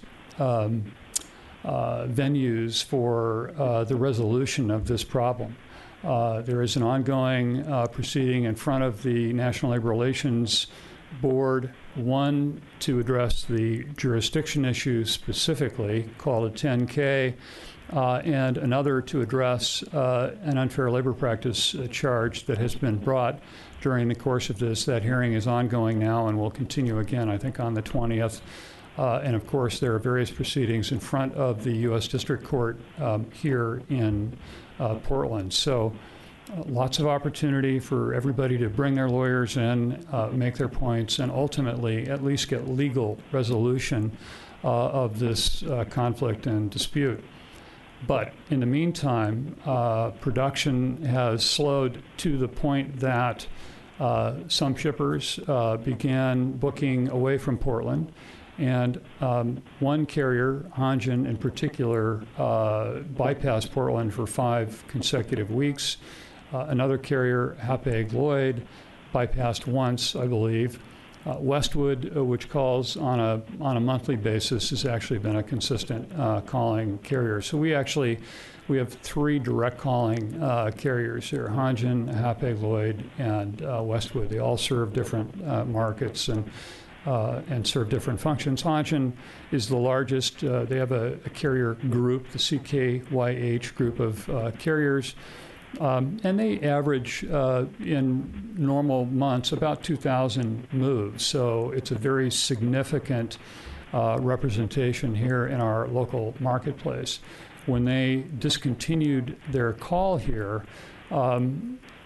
venues for the resolution of this problem. There is an ongoing proceeding in front of the National Labor Relations Board, one to address the jurisdiction issue specifically, called a 10K, and another to address an unfair labor practice charge that has been brought during the course of this. That hearing is ongoing now and will continue again, I think, on the 20th. And of course, there are various proceedings in front of the U.S. District Court here in Portland. So lots of opportunity for everybody to bring their lawyers in, make their points, and ultimately at least get legal resolution of this conflict and dispute. But in the meantime, production has slowed to the point that some shippers began booking away from Portland. And one carrier, Hanjin in particular, bypassed Portland for 5 consecutive weeks. Another carrier, Hapag-Lloyd, bypassed once, I believe. Westwood, which calls on a monthly basis, has actually been a consistent calling carrier. So we have 3 direct calling carriers here: Hanjin, Hapag-Lloyd, and Westwood. They all serve different markets and serve different functions. Hanjin is the largest. They have a carrier group, the CKYH group of carriers, and they average in normal months about 2,000 moves. So it's a very significant representation here in our local marketplace. When they discontinued their call here,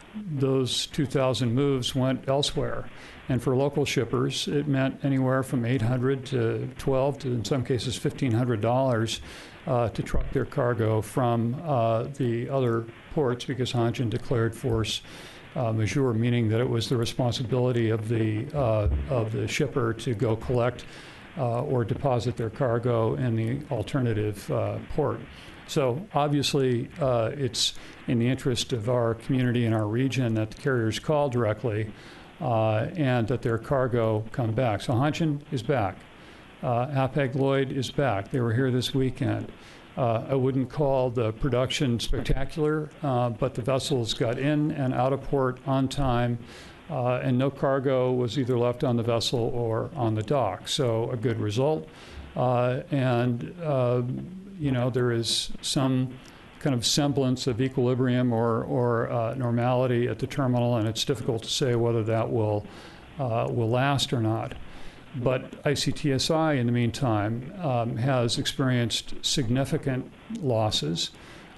those 2,000 moves went elsewhere. And for local shippers, it meant anywhere from $800 to $1,200 to, in some cases, $1,500 to truck their cargo from the other ports because Hanjin declared force majeure, meaning that it was the responsibility of the shipper to go collect or deposit their cargo in the alternative port. So obviously, it's in the interest of our community and our region that the carriers call directly and that their cargo come back. So Hanjin is back. Hapag-Lloyd is back. They were here this weekend. I wouldn't call the production spectacular, but the vessels got in and out of port on time, and no cargo was either left on the vessel or on the dock. So a good result. There is some kind of semblance of equilibrium or normality at the terminal, and it's difficult to say whether that will last or not. But ICTSI, in the meantime, has experienced significant losses,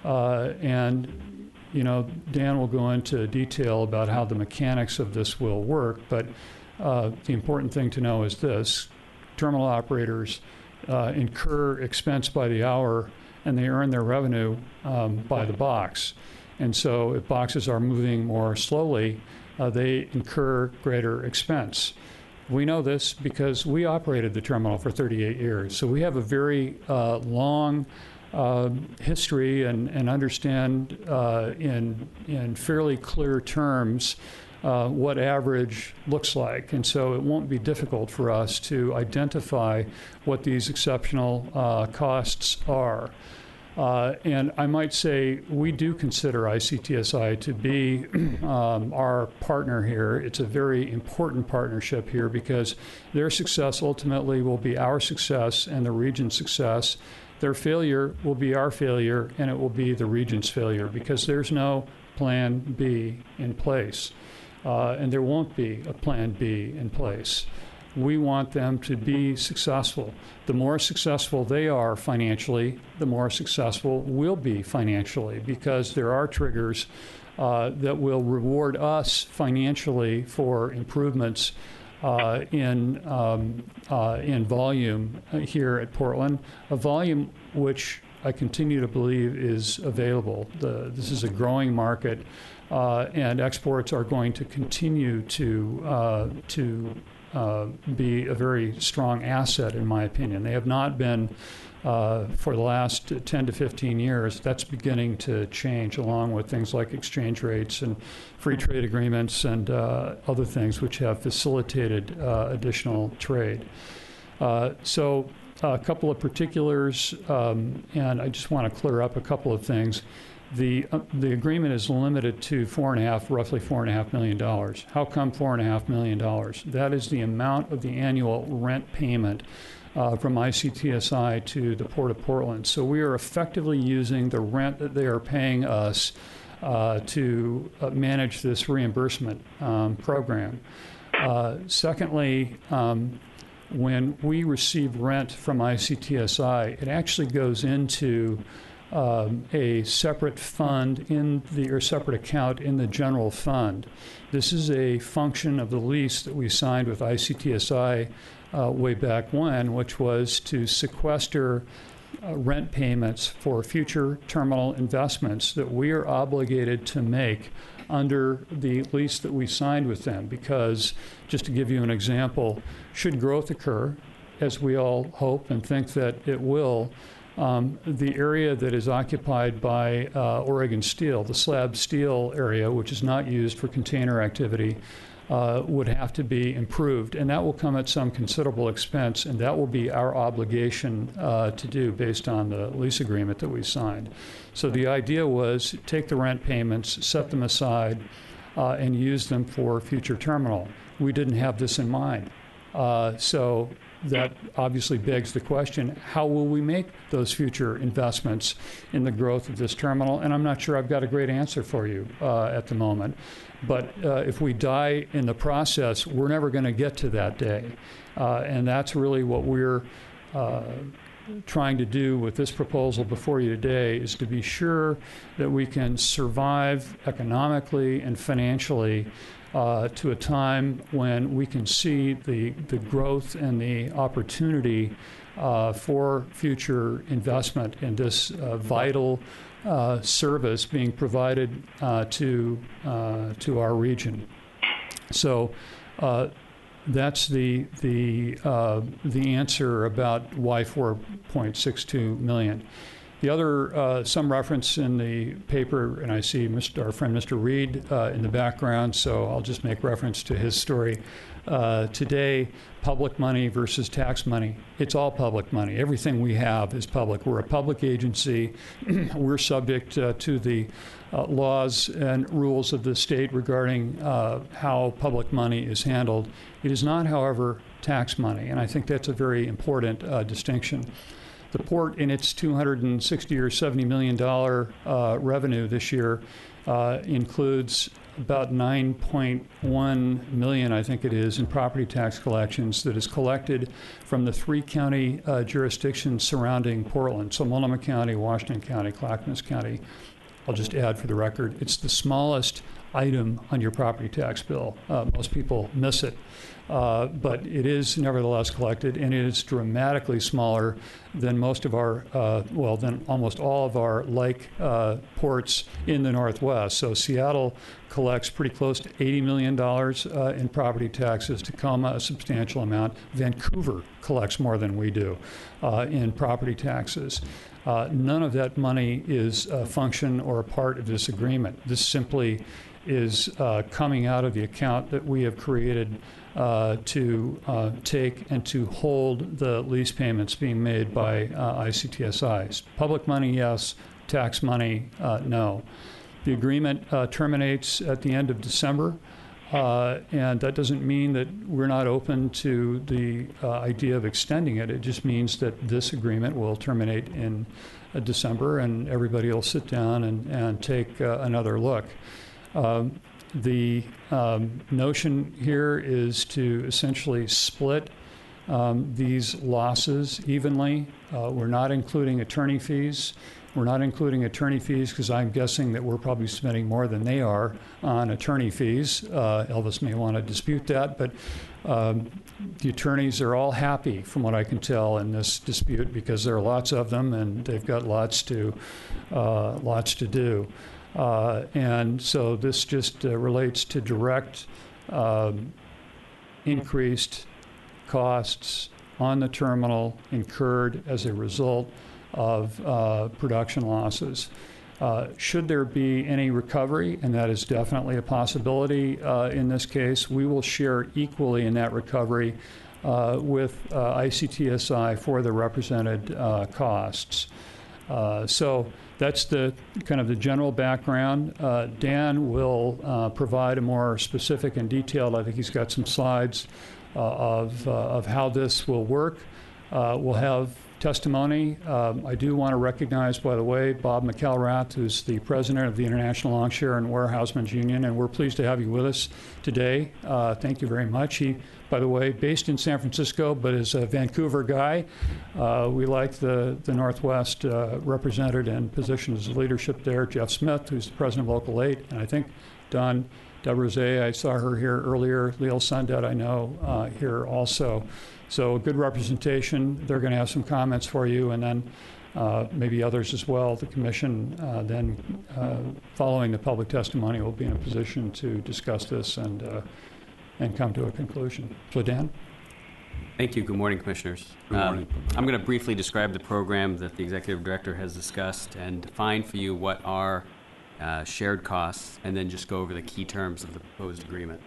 and Dan will go into detail about how the mechanics of this will work. But the important thing to know is this: terminal operators incur expense by the hour, and they earn their revenue by the box. And so if boxes are moving more slowly, they incur greater expense. We know this because we operated the terminal for 38 years. So we have a very long history and understand in fairly clear terms what average looks like. And so it won't be difficult for us to identify what these exceptional costs are. And I might say we do consider ICTSI to be our partner here. It's a very important partnership here because their success ultimately will be our success and the region's success. Their failure will be our failure, and it will be the region's failure because there's no plan B in place. And there won't be a plan B in place. We want them to be successful. The more successful they are financially, the more successful we'll be financially because there are triggers that will reward us financially for improvements in volume here at Portland, a volume which I continue to believe is available. This is a growing market, and exports are going to continue to be a very strong asset, in my opinion. They have not been for the last 10 to 15 years. That's beginning to change, along with things like exchange rates and free trade agreements and other things which have facilitated additional trade. So a couple of particulars, and I just want to clear up a couple of things. The agreement is limited to roughly $4.5 million. How come $4.5 million? That is the amount of the annual rent payment from ICTSI to the Port of Portland. So we are effectively using the rent that they are paying us to manage this reimbursement program. Secondly, when we receive rent from ICTSI, it actually goes into a separate fund separate account in the general fund. This is a function of the lease that we signed with ICTSI way back when, which was to sequester rent payments for future terminal investments that we are obligated to make under the lease that we signed with them. Because, just to give you an example, should growth occur, as we all hope and think that it will, the area that is occupied by Oregon Steel, the slab steel area, which is not used for container activity, would have to be improved. And that will come at some considerable expense, and that will be our obligation to do based on the lease agreement that we signed. So the idea was take the rent payments, set them aside, and use them for future terminal. We didn't have this in mind. So that obviously begs the question, how will we make those future investments in the growth of this terminal? And I'm not sure I've got a great answer for you at the moment. But if we die in the process, we're never going to get to that day. And that's really what we're trying to do with this proposal before you today is to be sure that we can survive economically and financially to a time when we can see the growth and the opportunity for future investment in this vital service being provided to our region. So that's the answer about why 4.62 million. The other, some reference in the paper, and I see our friend Mr. Reed in the background, so I'll just make reference to his story. Today, public money versus tax money. It's all public money. Everything we have is public. We're a public agency. We're subject to the laws and rules of the state regarding how public money is handled. It is not, however, tax money, and I think that's a very important distinction. The port, in its $260 or $70 million revenue this year, includes about $9.1 million, I think it is, in property tax collections that is collected from the 3 county jurisdictions surrounding Portland: so Multnomah County, Washington County, Clackamas County. I'll just add for the record, it's the smallest item on your property tax bill. Most people miss it. But it is nevertheless collected, and it is dramatically smaller than most of our, than almost all of our like ports in the Northwest. So Seattle collects pretty close to $80 million in property taxes, Tacoma a substantial amount. Vancouver collects more than we do in property taxes. None of that money is a function or a part of this agreement. This simply is coming out of the account that we have created to take and to hold the lease payments being made by ICTSIs. Public money, yes. Tax money, no. The agreement terminates at the end of December, and that doesn't mean that we're not open to the idea of extending it. It just means that this agreement will terminate in December, and everybody will sit down and take another look. The notion here is to essentially split these losses evenly. We're not including attorney fees. We're not including attorney fees because I'm guessing that we're probably spending more than they are on attorney fees. Elvis may want to dispute that, but the attorneys are all happy, from what I can tell, in this dispute because there are lots of them and they've got lots to do. And so this just relates to direct increased costs on the terminal incurred as a result of production losses. Should there be any recovery, and that is definitely a possibility in this case, we will share equally in that recovery with ICTSI for the represented costs. So that's the kind of the general background. Dan will provide a more specific and detailed, I think he's got some slides of how this will work. We'll have testimony. I do want to recognize, by the way, Bob McElrath, who's the president of the International Longshore and Warehousemen's Union, and we're pleased to have you with us today. Thank you very much. He, by the way, based in San Francisco, but is a Vancouver guy. We like the Northwest represented and positioned as leadership there. Jeff Smith, who's the president of Local 8, and I think Don Debrosay, I saw her here earlier. Leal Sundet, I know, here also. So good representation. They're going to have some comments for you, and then maybe others as well. The commission then, following the public testimony, will be in a position to discuss this and come to a conclusion. So Dan? Thank you. Good morning, Commissioners. Good morning. I'm going to briefly describe the program that the Executive Director has discussed and define for you what are shared costs, and then just go over the key terms of the proposed agreement.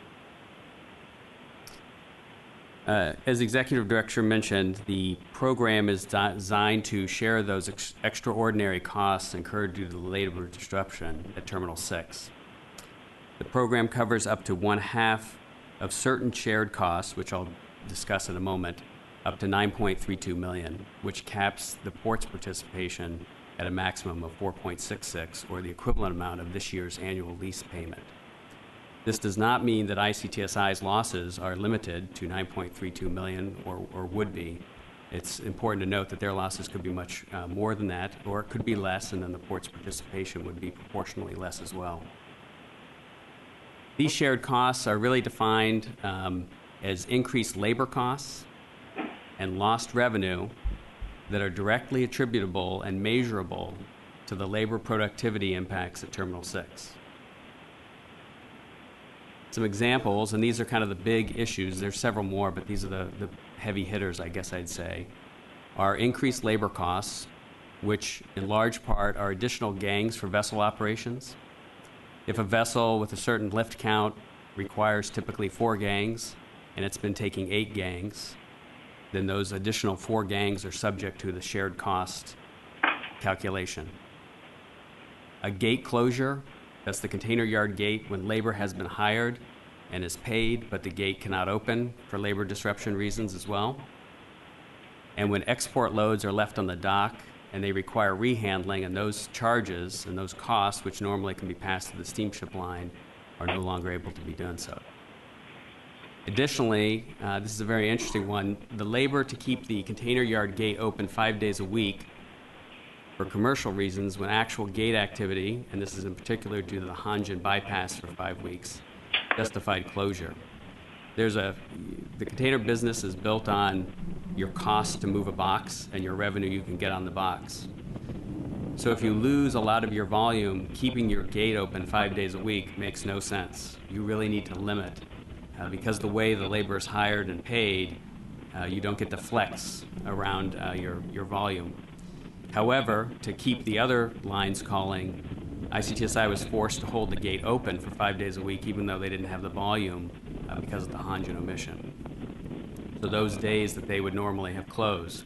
As the Executive Director mentioned, the program is designed to share those extraordinary costs incurred due to the labor disruption at Terminal 6. The program covers up to 1/2 of certain shared costs, which I'll discuss in a moment, up to $9.32 million, which caps the port's participation at a maximum of $4.66, or the equivalent amount of this year's annual lease payment. This does not mean that ICTSI's losses are limited to $9.32 million or would be. It's important to note that their losses could be much more than that, or it could be less, and then the port's participation would be proportionally less as well. These shared costs are really defined as increased labor costs and lost revenue that are directly attributable and measurable to the labor productivity impacts at Terminal 6. Some examples, and these are kind of the big issues, there's several more, but these are the heavy hitters, I guess I'd say, are increased labor costs, which in large part are additional gangs for vessel operations. If a vessel with a certain lift count requires typically 4 gangs, and it's been taking 8 gangs, then those additional 4 gangs are subject to the shared cost calculation. A gate closure, that's the container yard gate when labor has been hired and is paid, but the gate cannot open for labor disruption reasons as well. And when export loads are left on the dock and they require rehandling, and those charges and those costs, which normally can be passed to the steamship line, are no longer able to be done so. Additionally, this is a very interesting one, the labor to keep the container yard gate open 5 days a week for commercial reasons when actual gate activity, and this is in particular due to the Hanjin bypass for 5 weeks, justified closure. The container business is built on your cost to move a box and your revenue you can get on the box. So if you lose a lot of your volume, keeping your gate open 5 days a week makes no sense. You really need to limit. Because the way the labor is hired and paid, you don't get to flex around your volume. However, to keep the other lines calling, ICTSI was forced to hold the gate open for 5 days a week, even though they didn't have the volume because of the Hanjin omission. So those days that they would normally have closed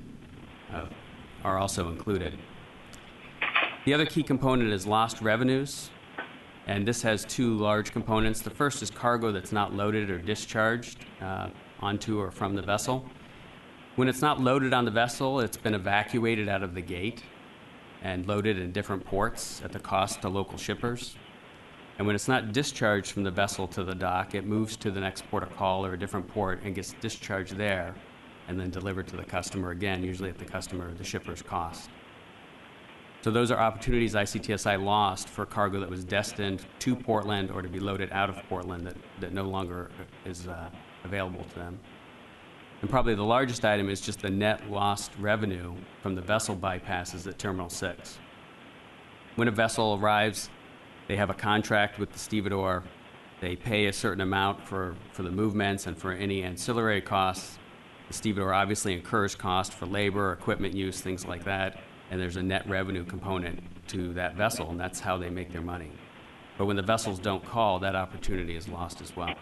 are also included. The other key component is lost revenues, and this has 2 large components. The first is cargo that's not loaded or discharged onto or from the vessel. When it's not loaded on the vessel, it's been evacuated out of the gate and loaded in different ports at the cost to local shippers. And when it's not discharged from the vessel to the dock, it moves to the next port of call or a different port and gets discharged there and then delivered to the customer again, usually at the shipper's cost. So those are opportunities ICTSI lost for cargo that was destined to Portland or to be loaded out of Portland that no longer is available to them. And probably the largest item is just the net lost revenue from the vessel bypasses at Terminal 6. When a vessel arrives, they have a contract with the stevedore. They pay a certain amount for the movements and for any ancillary costs. The stevedore obviously incurs cost for labor, equipment use, things like that, and there's a net revenue component to that vessel, and that's how they make their money. But when the vessels don't call, that opportunity is lost as well.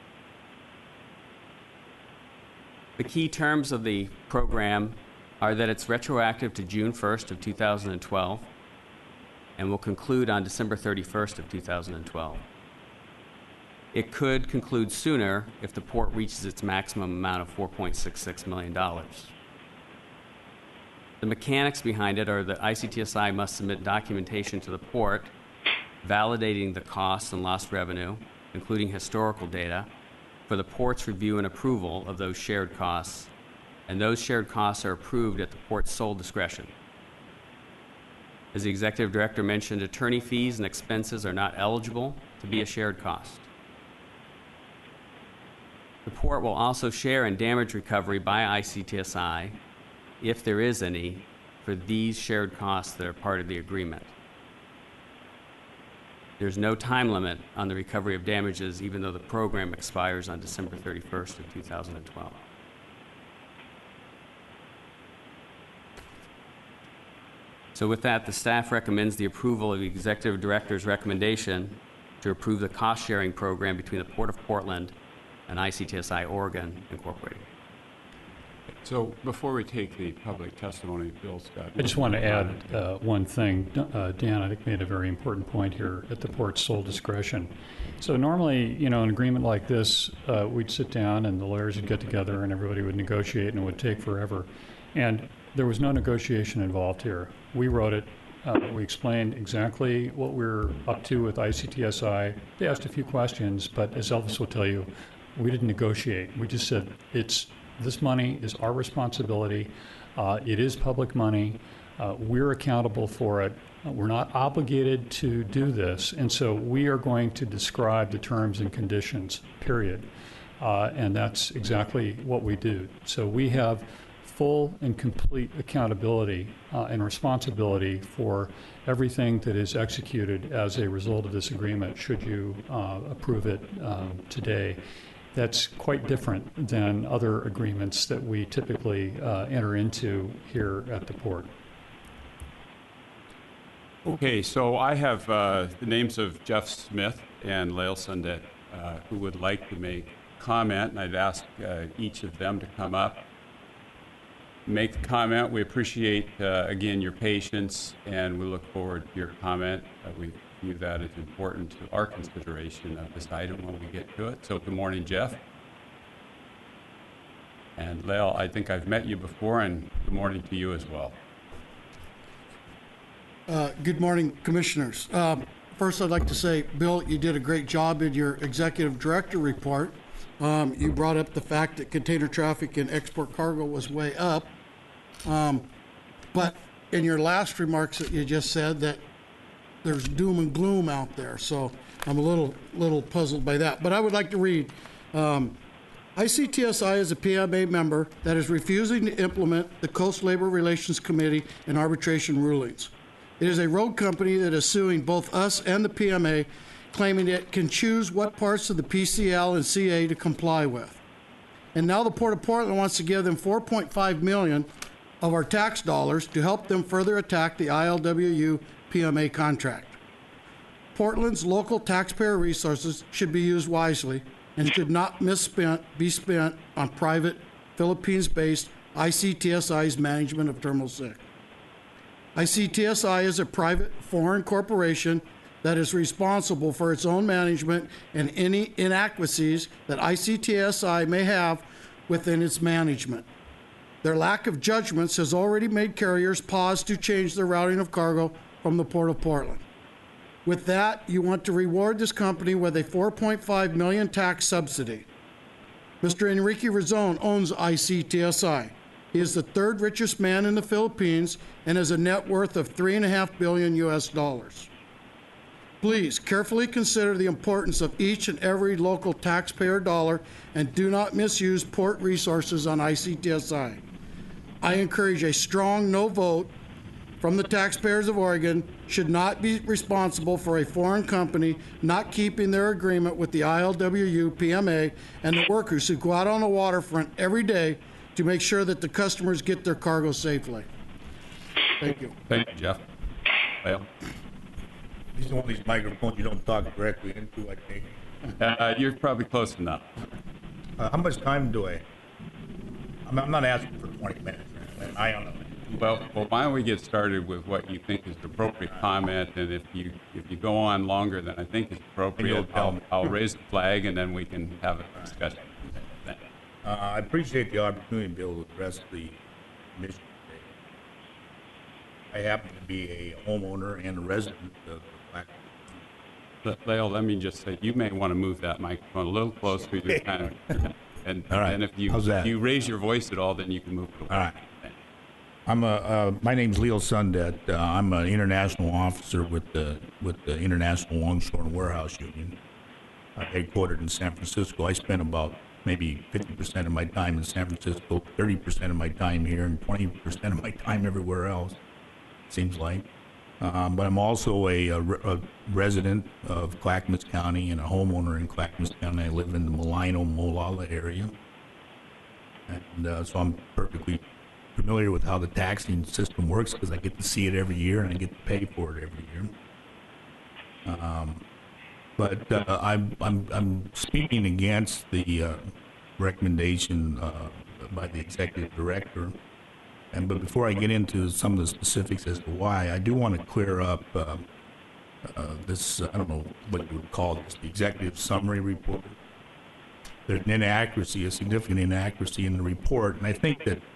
The key terms of the program are that it's retroactive to June 1st of 2012 and will conclude on December 31st of 2012. It could conclude sooner if the port reaches its maximum amount of $4.66 million. The mechanics behind it are that ICTSI must submit documentation to the port validating the costs and lost revenue, including historical data, for the port's review and approval of those shared costs, and those shared costs are approved at the port's sole discretion. As the executive director mentioned, attorney fees and expenses are not eligible to be a shared cost. The port will also share in damage recovery by ICTSI, if there is any, for these shared costs that are part of the agreement. There's no time limit on the recovery of damages, even though the program expires on December 31st of 2012. So with that, the staff recommends the approval of the executive director's recommendation to approve the cost-sharing program between the Port of Portland and ICTSI Oregon Incorporated. So before we take the public testimony, Bill Scott. I just want to add one thing. Dan, I think, made a very important point here at the port's sole discretion. So normally, an agreement like this, we'd sit down and the lawyers would get together and everybody would negotiate and it would take forever. And there was no negotiation involved here. We wrote it. We explained exactly what we're up to with ICTSI. They asked a few questions, but as Elvis will tell you, we didn't negotiate. We just said it's This money is our responsibility. It is public money. We're accountable for it. We're not obligated to do this, and so we are going to describe the terms and conditions, period. And that's exactly what we do. So we have full and complete accountability and responsibility for everything that is executed as a result of this agreement, should you approve it today. That's quite different than other agreements that we typically enter into here at the port. Okay, so I have the names of Jeff Smith and Lael Sundet who would like to make comment, and I'd ask each of them to come up, make the comment. We appreciate, again, your patience, and we look forward to your comment. We view that as important to our consideration of this item when we get to it. So good morning, Jeff. And Lael, I think I've met you before, and good morning to you as well. Good morning, Commissioners. First, I'd like to say, Bill, you did a great job in your Executive Director report. You brought up the fact that container traffic and export cargo was way up. But in your last remarks that you just said that there's doom and gloom out there. So I'm a little puzzled by that. But I would like to read, ICTSI is a PMA member that is refusing to implement the Coast Labor Relations Committee and arbitration rulings. It is a road company that is suing both us and the PMA, claiming it can choose what parts of the PCL and CA to comply with. And now the Port of Portland wants to give them $4.5 million of our tax dollars to help them further attack the ILWU PMA contract. Portland's local taxpayer resources should be used wisely and should not be spent on private Philippines-based ICTSI's management of Terminal 6. ICTSI is a private foreign corporation that is responsible for its own management and any inadequacies that ICTSI may have within its management. Their lack of judgments has already made carriers pause to change the routing of cargo from the Port of Portland. With that, you want to reward this company with a $4.5 million tax subsidy. Mr. Enrique Razon owns ICTSI. He is the third richest man in the Philippines and has a net worth of $3.5 billion US. Please carefully consider the importance of each and every local taxpayer dollar and do not misuse port resources on ICTSI. I encourage a strong no vote from the taxpayers of Oregon should not be responsible for a foreign company not keeping their agreement with the ILWU PMA and the workers who go out on the waterfront every day to make sure that the customers get their cargo safely. Thank you. Thank you, Jeff. Lael? These are one of these microphones you don't talk directly into, I think. You're probably close enough. How much time do I? I'm not asking for 20 minutes. I don't know. Well, why don't we get started with what you think is the appropriate comment, and if you go on longer than I think is appropriate, I'll raise the flag, and then we can have a discussion. I appreciate the opportunity to be able to address the commission today. I happen to be a homeowner and a resident of Black. Lael, let me just say, you may want to move that microphone a little closer to kind of, and if you raise your voice at all, then you can move it away. All right. My name's Lael Sundet. I'm an international officer with the International Longshore and Warehouse Union, headquartered in San Francisco. I spent about maybe 50% of my time in San Francisco, 30% of my time here, and 20% of my time everywhere else, seems like. But I'm also a resident of Clackamas County and a homeowner in Clackamas County. I live in the Molino-Molalla area. And so I'm perfectly familiar with how the taxing system works because I get to see it every year and I get to pay for it every year. But I'm speaking against the recommendation by the executive director. But before I get into some of the specifics as to why, I do want to clear up this, I don't know what you would call this, the executive summary report. There's an inaccuracy, a significant inaccuracy in the report, and I think that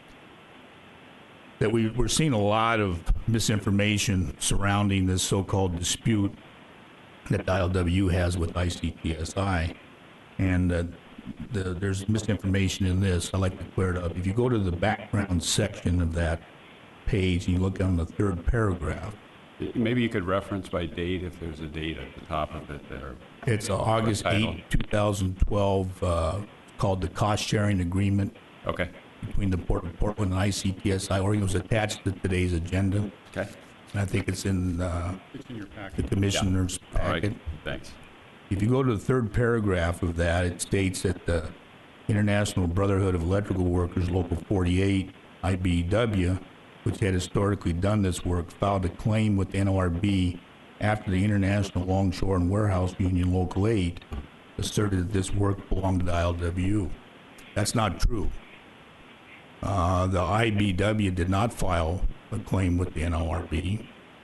we're seeing a lot of misinformation surrounding this so-called dispute that ILWU has with ICTSI. And there's misinformation in this. I'd like to clear it up. If you go to the background section of that page and you look on the third paragraph, Maybe you could reference by date if there's a date at the top of it there. it's August Title. 8, 2012, called the Cost Sharing Agreement Okay. between the Port of Portland and ICTSI. Oregon was attached to today's agenda. Okay. And I think it's in the commissioner's All right. packet. Thanks. If you go to the third paragraph of that, it states that the International Brotherhood of Electrical Workers, Local 48, IBEW, which had historically done this work, filed a claim with the NLRB after the International Longshore and Warehouse Union, Local 8, asserted that this work belonged to the ILWU. That's not true. The IBEW did not file a claim with the NLRB.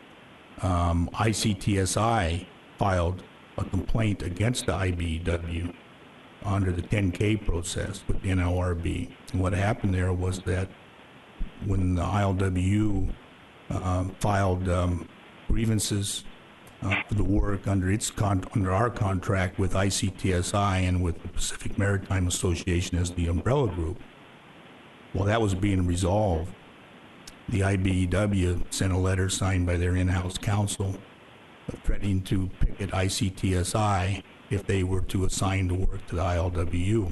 ICTSI filed a complaint against the IBEW under the 10K process with the NLRB. And what happened there was that when the ILWU filed grievances for the work under under our contract with ICTSI and with the Pacific Maritime Association as the umbrella group, while that was being resolved, the IBEW sent a letter signed by their in-house counsel threatening to picket ICTSI if they were to assign the work to the ILWU.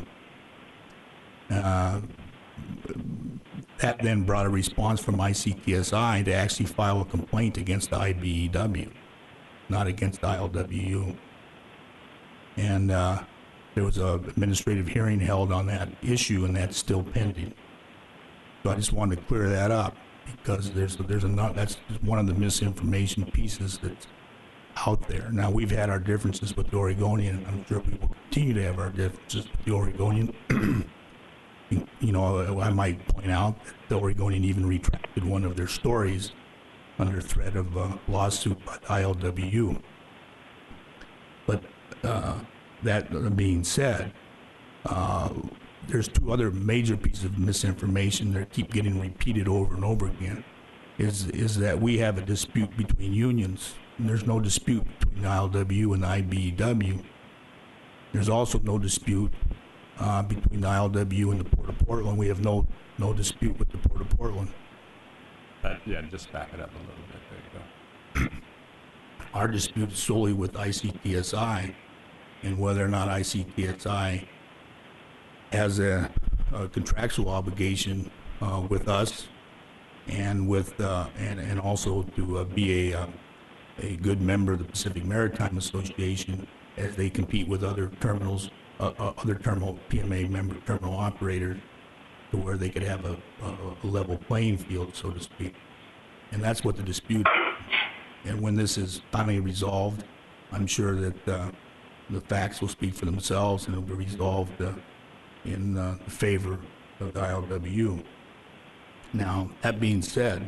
That then brought a response from ICTSI to actually file a complaint against the IBEW, not against the ILWU. And there was an administrative hearing held on that issue, and that's still pending. So I just wanted to clear that up because that's one of the misinformation pieces that's out there. Now, we've had our differences with the Oregonian, and I'm sure we will continue to have our differences with the Oregonian. You know, I might point out that the Oregonian even retracted one of their stories under threat of a lawsuit by the ILWU. But that being said, there's two other major pieces of misinformation that keep getting repeated over and over again. Is that we have a dispute between unions. And there's no dispute between the ILWU and the IBEW. There's also no dispute between the ILWU and the Port of Portland. We have no dispute with the Port of Portland. Yeah, just back it up a little bit. There you go. Our dispute is solely with ICTSI and whether or not ICTSI has a contractual obligation with us and with and also to be a good member of the Pacific Maritime Association as they compete with other terminals, other terminal PMA member terminal operators, to where they could have a level playing field, so to speak. And that's what the dispute is. And when this is finally resolved, I'm sure that the facts will speak for themselves and it will be resolved in favor of the ILWU. Now, that being said,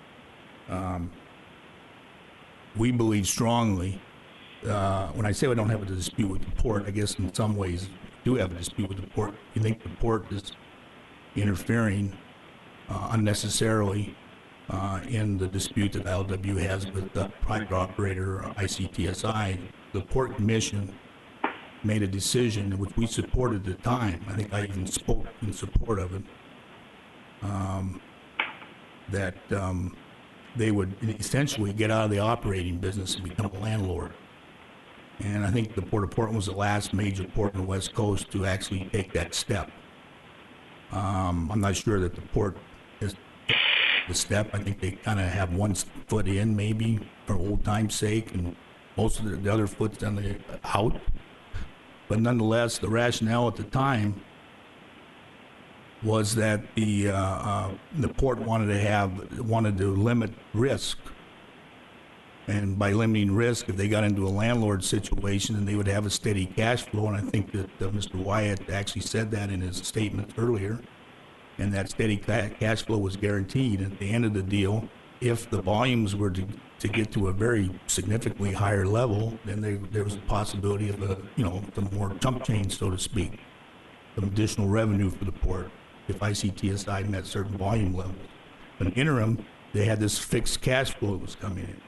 we believe strongly, when I say we don't have a dispute with the port, I guess in some ways we do have a dispute with the port. You think the port is interfering unnecessarily in the dispute that ILWU has with the private operator ICTSI. The Port Commission made a decision, which we supported at the time. I think I even spoke in support of it, that they would essentially get out of the operating business and become a landlord. And I think the Port of Portland was the last major port on the West Coast to actually take that step. I'm not sure that the port is the step. I think they kind of have one foot in, maybe, for old time's sake, and most of the other foot's on the out. But nonetheless, the rationale at the time was that the port wanted to limit risk, and by limiting risk, if they got into a landlord situation, then they would have a steady cash flow. And I think that Mr. Wyatt actually said that in his statement earlier, and that steady cash flow was guaranteed. At the end of the deal, if the volumes were to get to a very significantly higher level, then there was a possibility of some more jump change, so to speak, some additional revenue for the port if ICTSI met certain volume levels. But in the interim, they had this fixed cash flow that was coming in.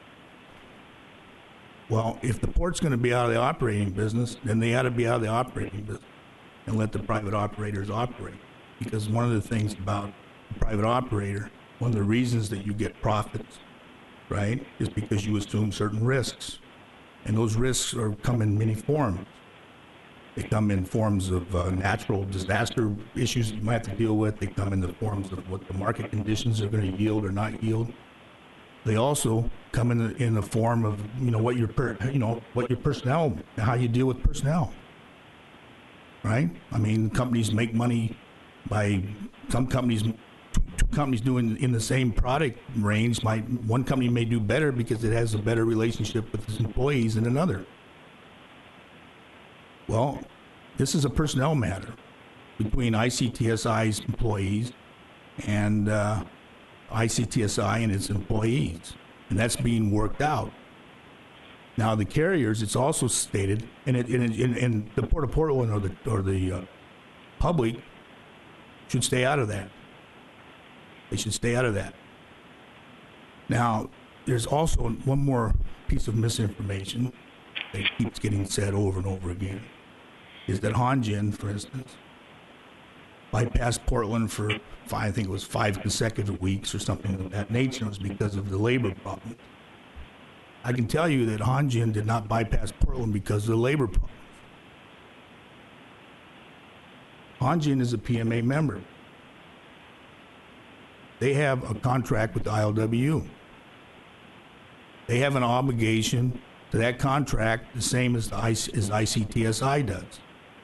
Well, if the port's going to be out of the operating business, then they ought to be out of the operating business. and let the private operators operate. Because one of the things about a private operator, one of the reasons that you get profits, right, is because you assume certain risks. And those risks come in many forms. They come in forms of natural disaster issues you might have to deal with. They come in the forms of what the market conditions are going to yield or not yield. They also come in the form of what your personnel, how you deal with personnel, right? I mean, companies make money by two companies doing in the same product range. One company may do better because it has a better relationship with its employees than another. Well, this is a personnel matter between ICTSI's employees and ICTSI and its employees, and that's being worked out. Now, the carriers, it's also stated, and the Port of Portland or the public should stay out of that. They should stay out of that. Now, there's also one more piece of misinformation that keeps getting said over and over again, is that Hanjin, for instance, bypassed Portland for I think it was 5 consecutive weeks or something of that nature. It was because of the labor problem. I can tell you that Hanjin did not bypass Portland because of the labor problem. Hanjin is a PMA member. They have a contract with the ILWU. They have an obligation to that contract the same as ICTSI does.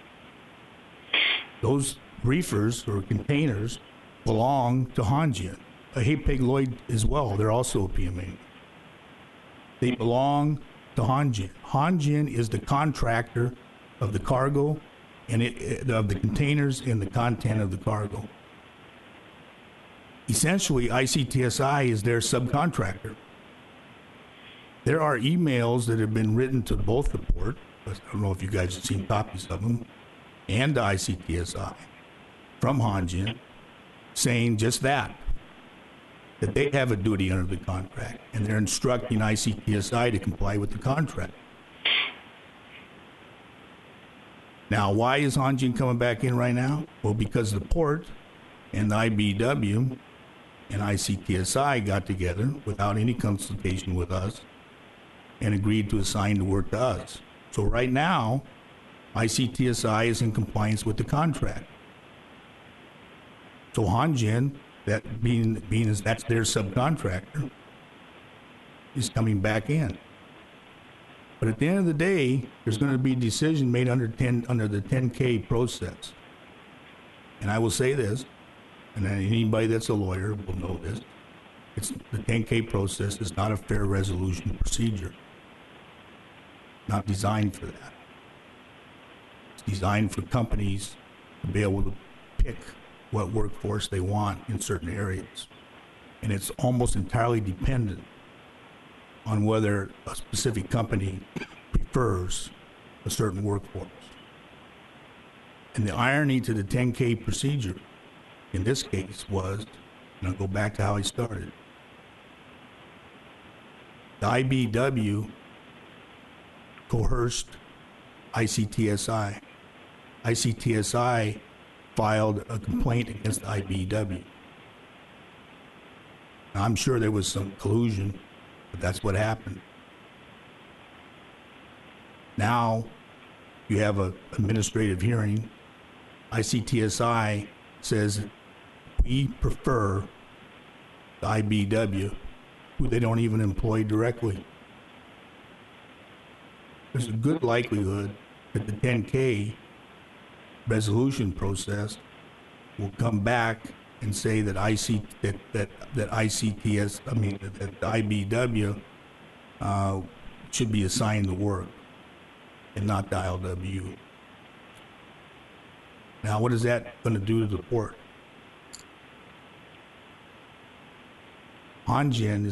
Those reefers or containers belong to Hanjin. Hapag-Lloyd as well, they're also a PMA. They belong to Hanjin. Hanjin is the contractor of the cargo and of the containers and the content of the cargo. Essentially, ICTSI is their subcontractor. There are emails that have been written to both the port, I don't know if you guys have seen copies of them, and ICTSI from Hanjin saying just that they have a duty under the contract, and they're instructing ICTSI to comply with the contract. Now, why is Hanjin coming back in right now? Well, because the port and the IBEW and ICTSI got together without any consultation with us and agreed to assign the work to us. So right now, ICTSI is in compliance with the contract. So Hanjin, that being as that's their subcontractor, is coming back in. But at the end of the day, there's going to be a decision made under the 10K process. And I will say this, and anybody that's a lawyer will know this, the 10K process is not a fair resolution procedure. Not designed for that. It's designed for companies to be able to pick what workforce they want in certain areas. And it's almost entirely dependent on whether a specific company prefers a certain workforce. And the irony to the 10K procedure in this case was, and I'll go back to how I started, the IBEW coerced ICTSI. ICTSI filed a complaint against the IBEW. Now, I'm sure there was some collusion, but that's what happened. Now you have an administrative hearing. ICTSI says we prefer the IBEW, who they don't even employ directly. There's a good likelihood that the 10K resolution process will come back and say that the IBEW should be assigned the work and not the ILWU. Now, what is that going to do to the port? Hanjin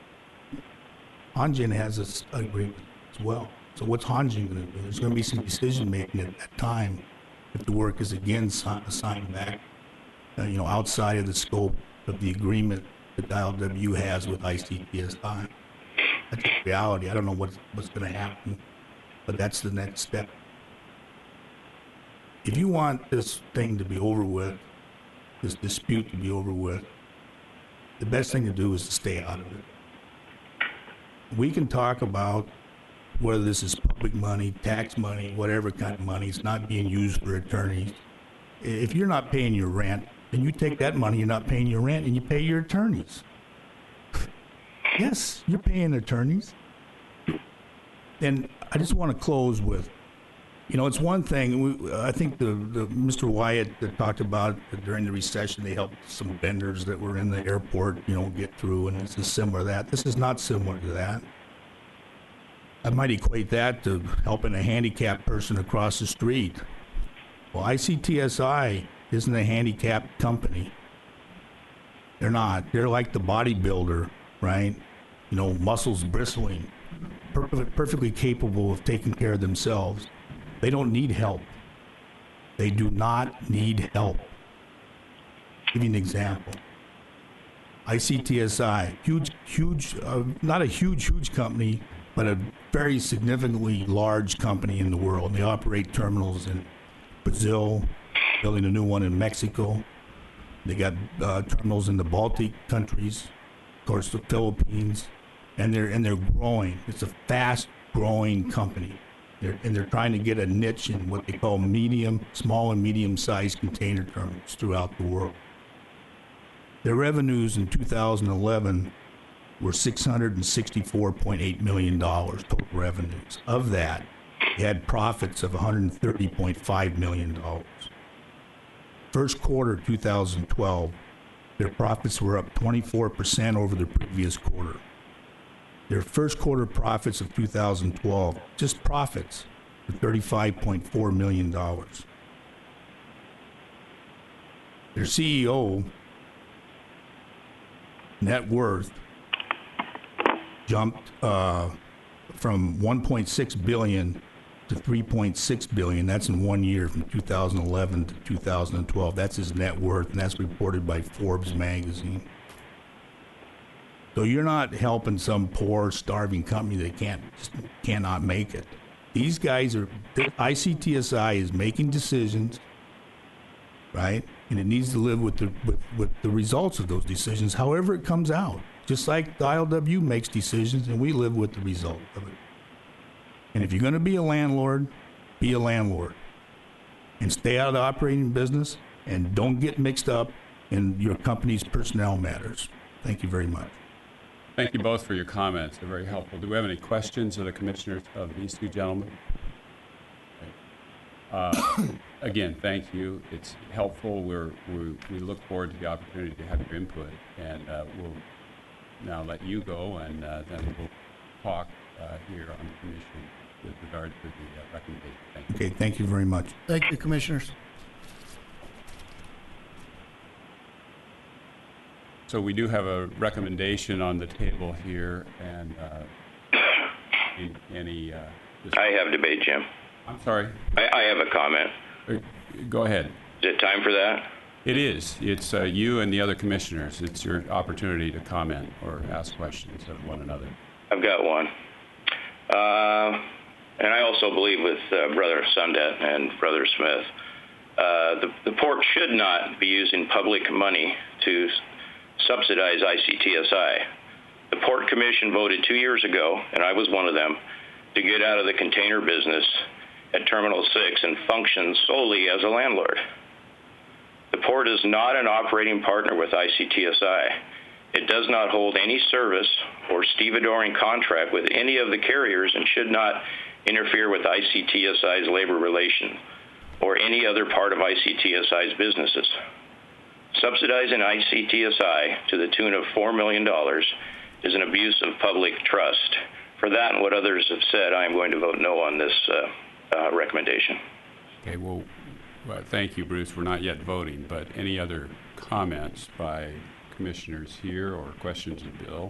has an agreement as well. So what's Hanjin going to do? There's going to be some decision making at that time if the work is again assigned back, outside of the scope of the agreement that the ILWU has with ICTSI. That's the reality. I don't know what's going to happen, but that's the next step. if you want this thing to be over with, this dispute to be over with, the best thing to do is to stay out of it. We can talk about whether this is public money, tax money, whatever kind of money, it's not being used for attorneys. If you're not paying your rent, then you take that money, you're not paying your rent, and you pay your attorneys. Yes, you're paying attorneys. And I just want to close with, it's one thing, I think the Mr. Wyatt that talked about during the recession, they helped some vendors that were in the airport, get through, and this is similar to that. This is not similar to that. I might equate that to helping a handicapped person across the street. Well, ICTSI isn't a handicapped company. They're not. They're like the bodybuilder, right? Muscles bristling, perfectly capable of taking care of themselves. They don't need help. They do not need help. I'll give you an example. ICTSI, huge, not a huge company, but a very significantly large company in the world. They operate terminals in Brazil, building a new one in Mexico. They got terminals in the Baltic countries, of course, the Philippines, and they're growing. It's a fast-growing company. They're trying to get a niche in what they call small and medium-sized container terminals throughout the world. Their revenues in 2011 were $664.8 million total revenues. Of that, they had profits of $130.5 million. First quarter 2012, their profits were up 24% over the previous quarter. Their first quarter profits of 2012, just profits, were $35.4 million. Their CEO net worth jumped from $1.6 billion to $3.6 billion. That's in 1 year, from 2011 to 2012. That's his net worth, and that's reported by Forbes magazine. So you're not helping some poor, starving company that cannot make it. These guys ICTSI is making decisions, right? And it needs to live with the results of those decisions, however it comes out. Just like the ILW makes decisions, and we live with the result of it. And if you're going to be a landlord, be a landlord. And stay out of the operating business, and don't get mixed up in your company's personnel matters. Thank you very much. Thank you both for your comments. They're very helpful. Do we have any questions of the commissioners, of these two gentlemen? Again, thank you. It's helpful. We look forward to the opportunity to have your input, and we'll now let you go, and then we'll talk here on the commission with regard to the recommendation. Thank you. Okay, thank you very much. Thank you, commissioners. So we do have a recommendation on the table here, and any... I have debate, Jim. I'm sorry? I have a comment. Go ahead. Is it time for that? It is. It's you and the other commissioners. It's your opportunity to comment or ask questions of one another. I've got one. And I also believe with Brother Sundet and Brother Smith, the port should not be using public money to subsidize ICTSI. The Port Commission voted 2 years ago, and I was one of them, to get out of the container business at Terminal 6 and function solely as a landlord. The port is not an operating partner with ICTSI. It does not hold any service or stevedoring contract with any of the carriers and should not interfere with ICTSI's labor relations or any other part of ICTSI's businesses. Subsidizing ICTSI to the tune of $4 million is an abuse of public trust. For that and what others have said, I am going to vote no on this recommendation. Okay, well, thank you, Bruce. We're not yet voting, but any other comments by commissioners here or questions of Bill?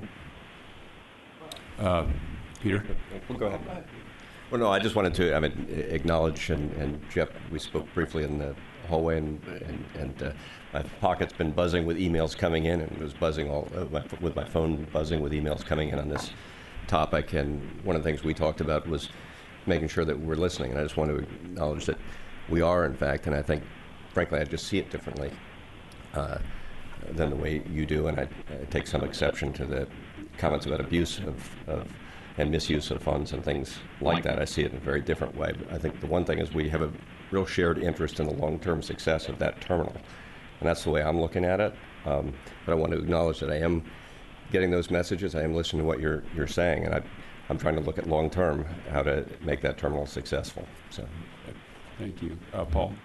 Peter? Well, go ahead. Well, no, I just wanted to acknowledge, and Jeff, we spoke briefly in the hallway, and my pocket's been buzzing with emails coming in, and was buzzing with my phone buzzing with emails coming in on this topic. And one of the things we talked about was making sure that we're listening. And I just want to acknowledge that we are, in fact, and I think, frankly, I just see it differently than the way you do, and I take some exception to the comments about abuse of and misuse of funds and things like that. I see it in a very different way. But I think the one thing is we have a real shared interest in the long-term success of that terminal, and that's the way I'm looking at it. But I want to acknowledge that I am getting those messages. I am listening to what you're saying, and I'm trying to look at long-term how to make that terminal successful. So, thank you, Paul.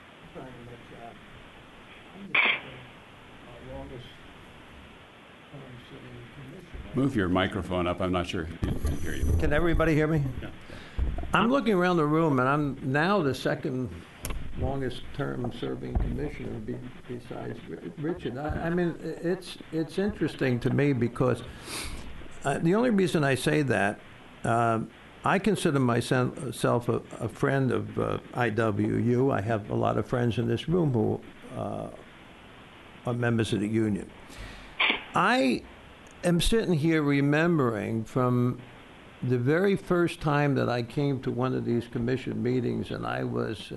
Move your microphone up. I'm not sure if you can hear you. Can everybody hear me? Yeah. I'm looking around the room, and I'm now the second longest term serving commissioner besides Richard. I mean, it's interesting to me because the only reason I say that, I consider myself a friend of IWU. I have a lot of friends in this room who are members of the union. I am sitting here remembering from the very first time that I came to one of these commission meetings, and I was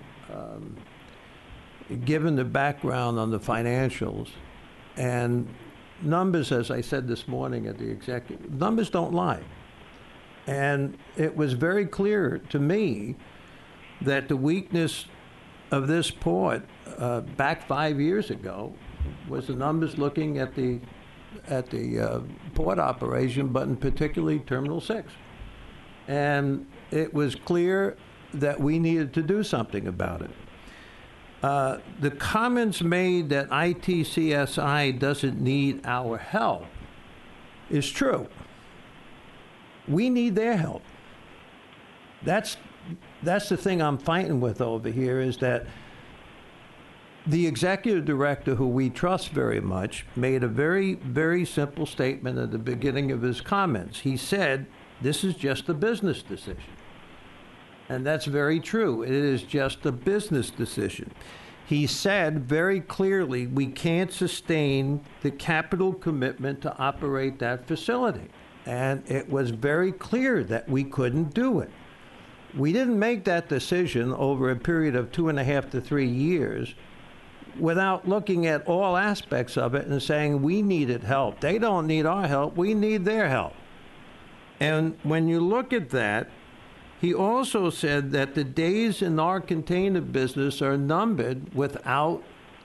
given the background on the financials, and numbers, as I said this morning at the executive, numbers don't lie. And it was very clear to me that the weakness of this port back 5 years ago was the numbers looking at the port operation, but in particularly Terminal 6. And it was clear that we needed to do something about it. The comments made that ITCSI doesn't need our help is true. We need their help. That's the thing I'm fighting with over here, is that the executive director, who we trust very much, made a very, very simple statement at the beginning of his comments. He said, this is just a business decision. And that's very true. It is just a business decision. He said very clearly, we can't sustain the capital commitment to operate that facility. And it was very clear that we couldn't do it. We didn't make that decision over a period of 2.5 to 3 years without looking at all aspects of it and saying we needed help. They don't need our help, we need their help. And when you look at that, he also said that the days in our container business are numbered without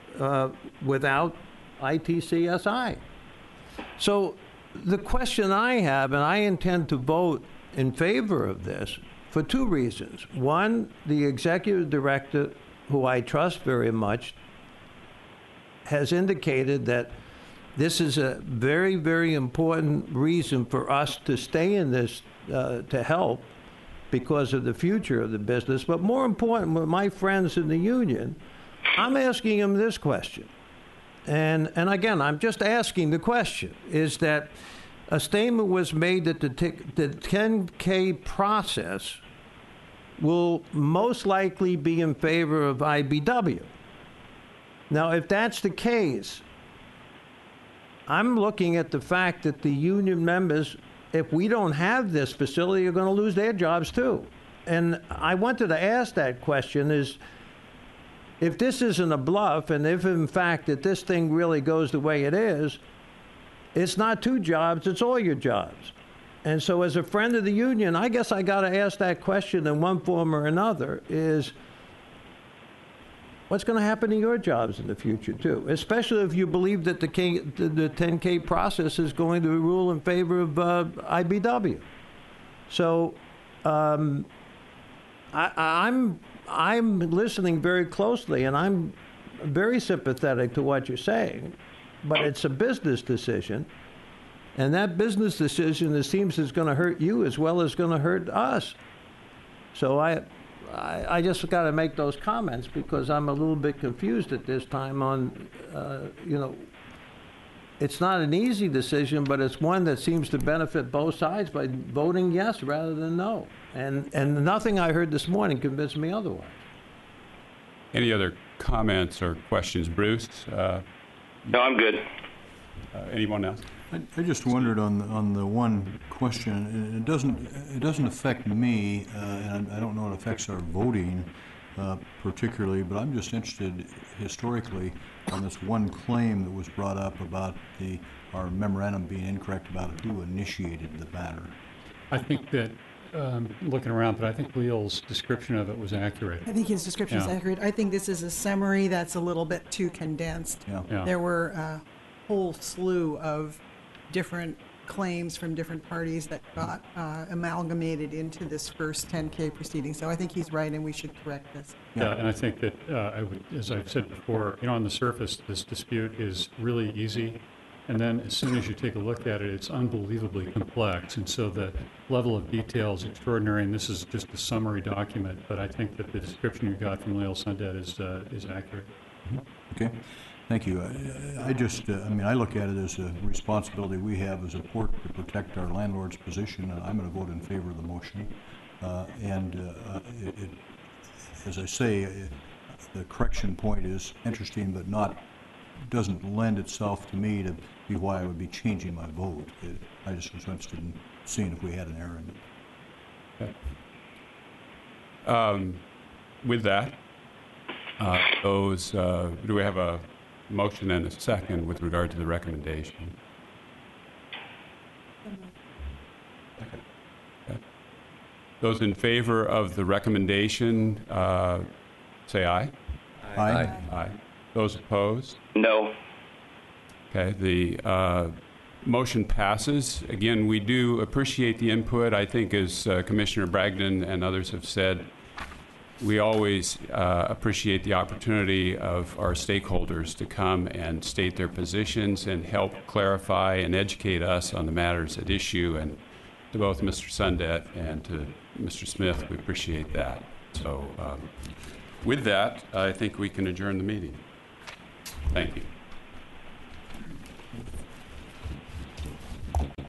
ITCSI. So the question I have, and I intend to vote in favor of this for two reasons. One, the executive director, who I trust very much, has indicated that this is a very, very important reason for us to stay in this, to help, because of the future of the business. But more important, with my friends in the union, I'm asking them this question. And again, I'm just asking the question, is that a statement was made that the 10K process will most likely be in favor of IBW. Now, if that's the case, I'm looking at the fact that the union members, if we don't have this facility, are going to lose their jobs too. And I wanted to ask that question is, if this isn't a bluff, and if in fact that this thing really goes the way it is, it's not 2 jobs, it's all your jobs. And so as a friend of the union, I guess I got to ask that question in one form or another, is what's going to happen to your jobs in the future too, especially if you believe that the 10K process is going to rule in favor of IBW. So I'm listening very closely, and I'm very sympathetic to what you're saying, but it's a business decision, and that business decision, it seems, is going to hurt you as well as going to hurt us. So I just got to make those comments because I'm a little bit confused at this time on, it's not an easy decision, but it's one that seems to benefit both sides by voting yes rather than no. And nothing I heard this morning convinced me otherwise. Any other comments or questions? Bruce? No, I'm good. Anyone else? I just wondered on the one question, and it doesn't affect me, and I don't know it affects our voting, particularly, but I'm just interested historically on this one claim that was brought up about our memorandum being incorrect about who initiated the matter. I think that, looking around, but I think Leal's description of it was accurate. I think his description is accurate. I think this is a summary that's a little bit too condensed. Yeah. There were a whole slew of different claims from different parties that got amalgamated into this first 10K proceeding. So I think he's right, and we should correct this. Yeah, and I think that, as I've said before, on the surface, this dispute is really easy. And then as soon as you take a look at it, it's unbelievably complex. And so the level of detail is extraordinary, and this is just a summary document. But I think that the description you got from Leal Sundet is accurate. Okay. Thank you. I look at it as a responsibility we have as a port to protect our landlord's position, and I'm going to vote in favor of the motion. As I say, the correction point is interesting, but doesn't lend itself to me to be why I would be changing my vote. I just was interested in seeing if we had an error in it. Okay. With that, do we have a motion and a second with regard to the recommendation? Okay. Those in favor of the recommendation, say aye. Aye. Aye. Those opposed? No. Okay, the motion passes. Again, we do appreciate the input. I think, as Commissioner Bragdon and others have said, we always appreciate the opportunity of our stakeholders to come and state their positions and help clarify and educate us on the matters at issue. And to both Mr. Sundet and to Mr. Smith, we appreciate that. So with that, I think we can adjourn the meeting. Thank you.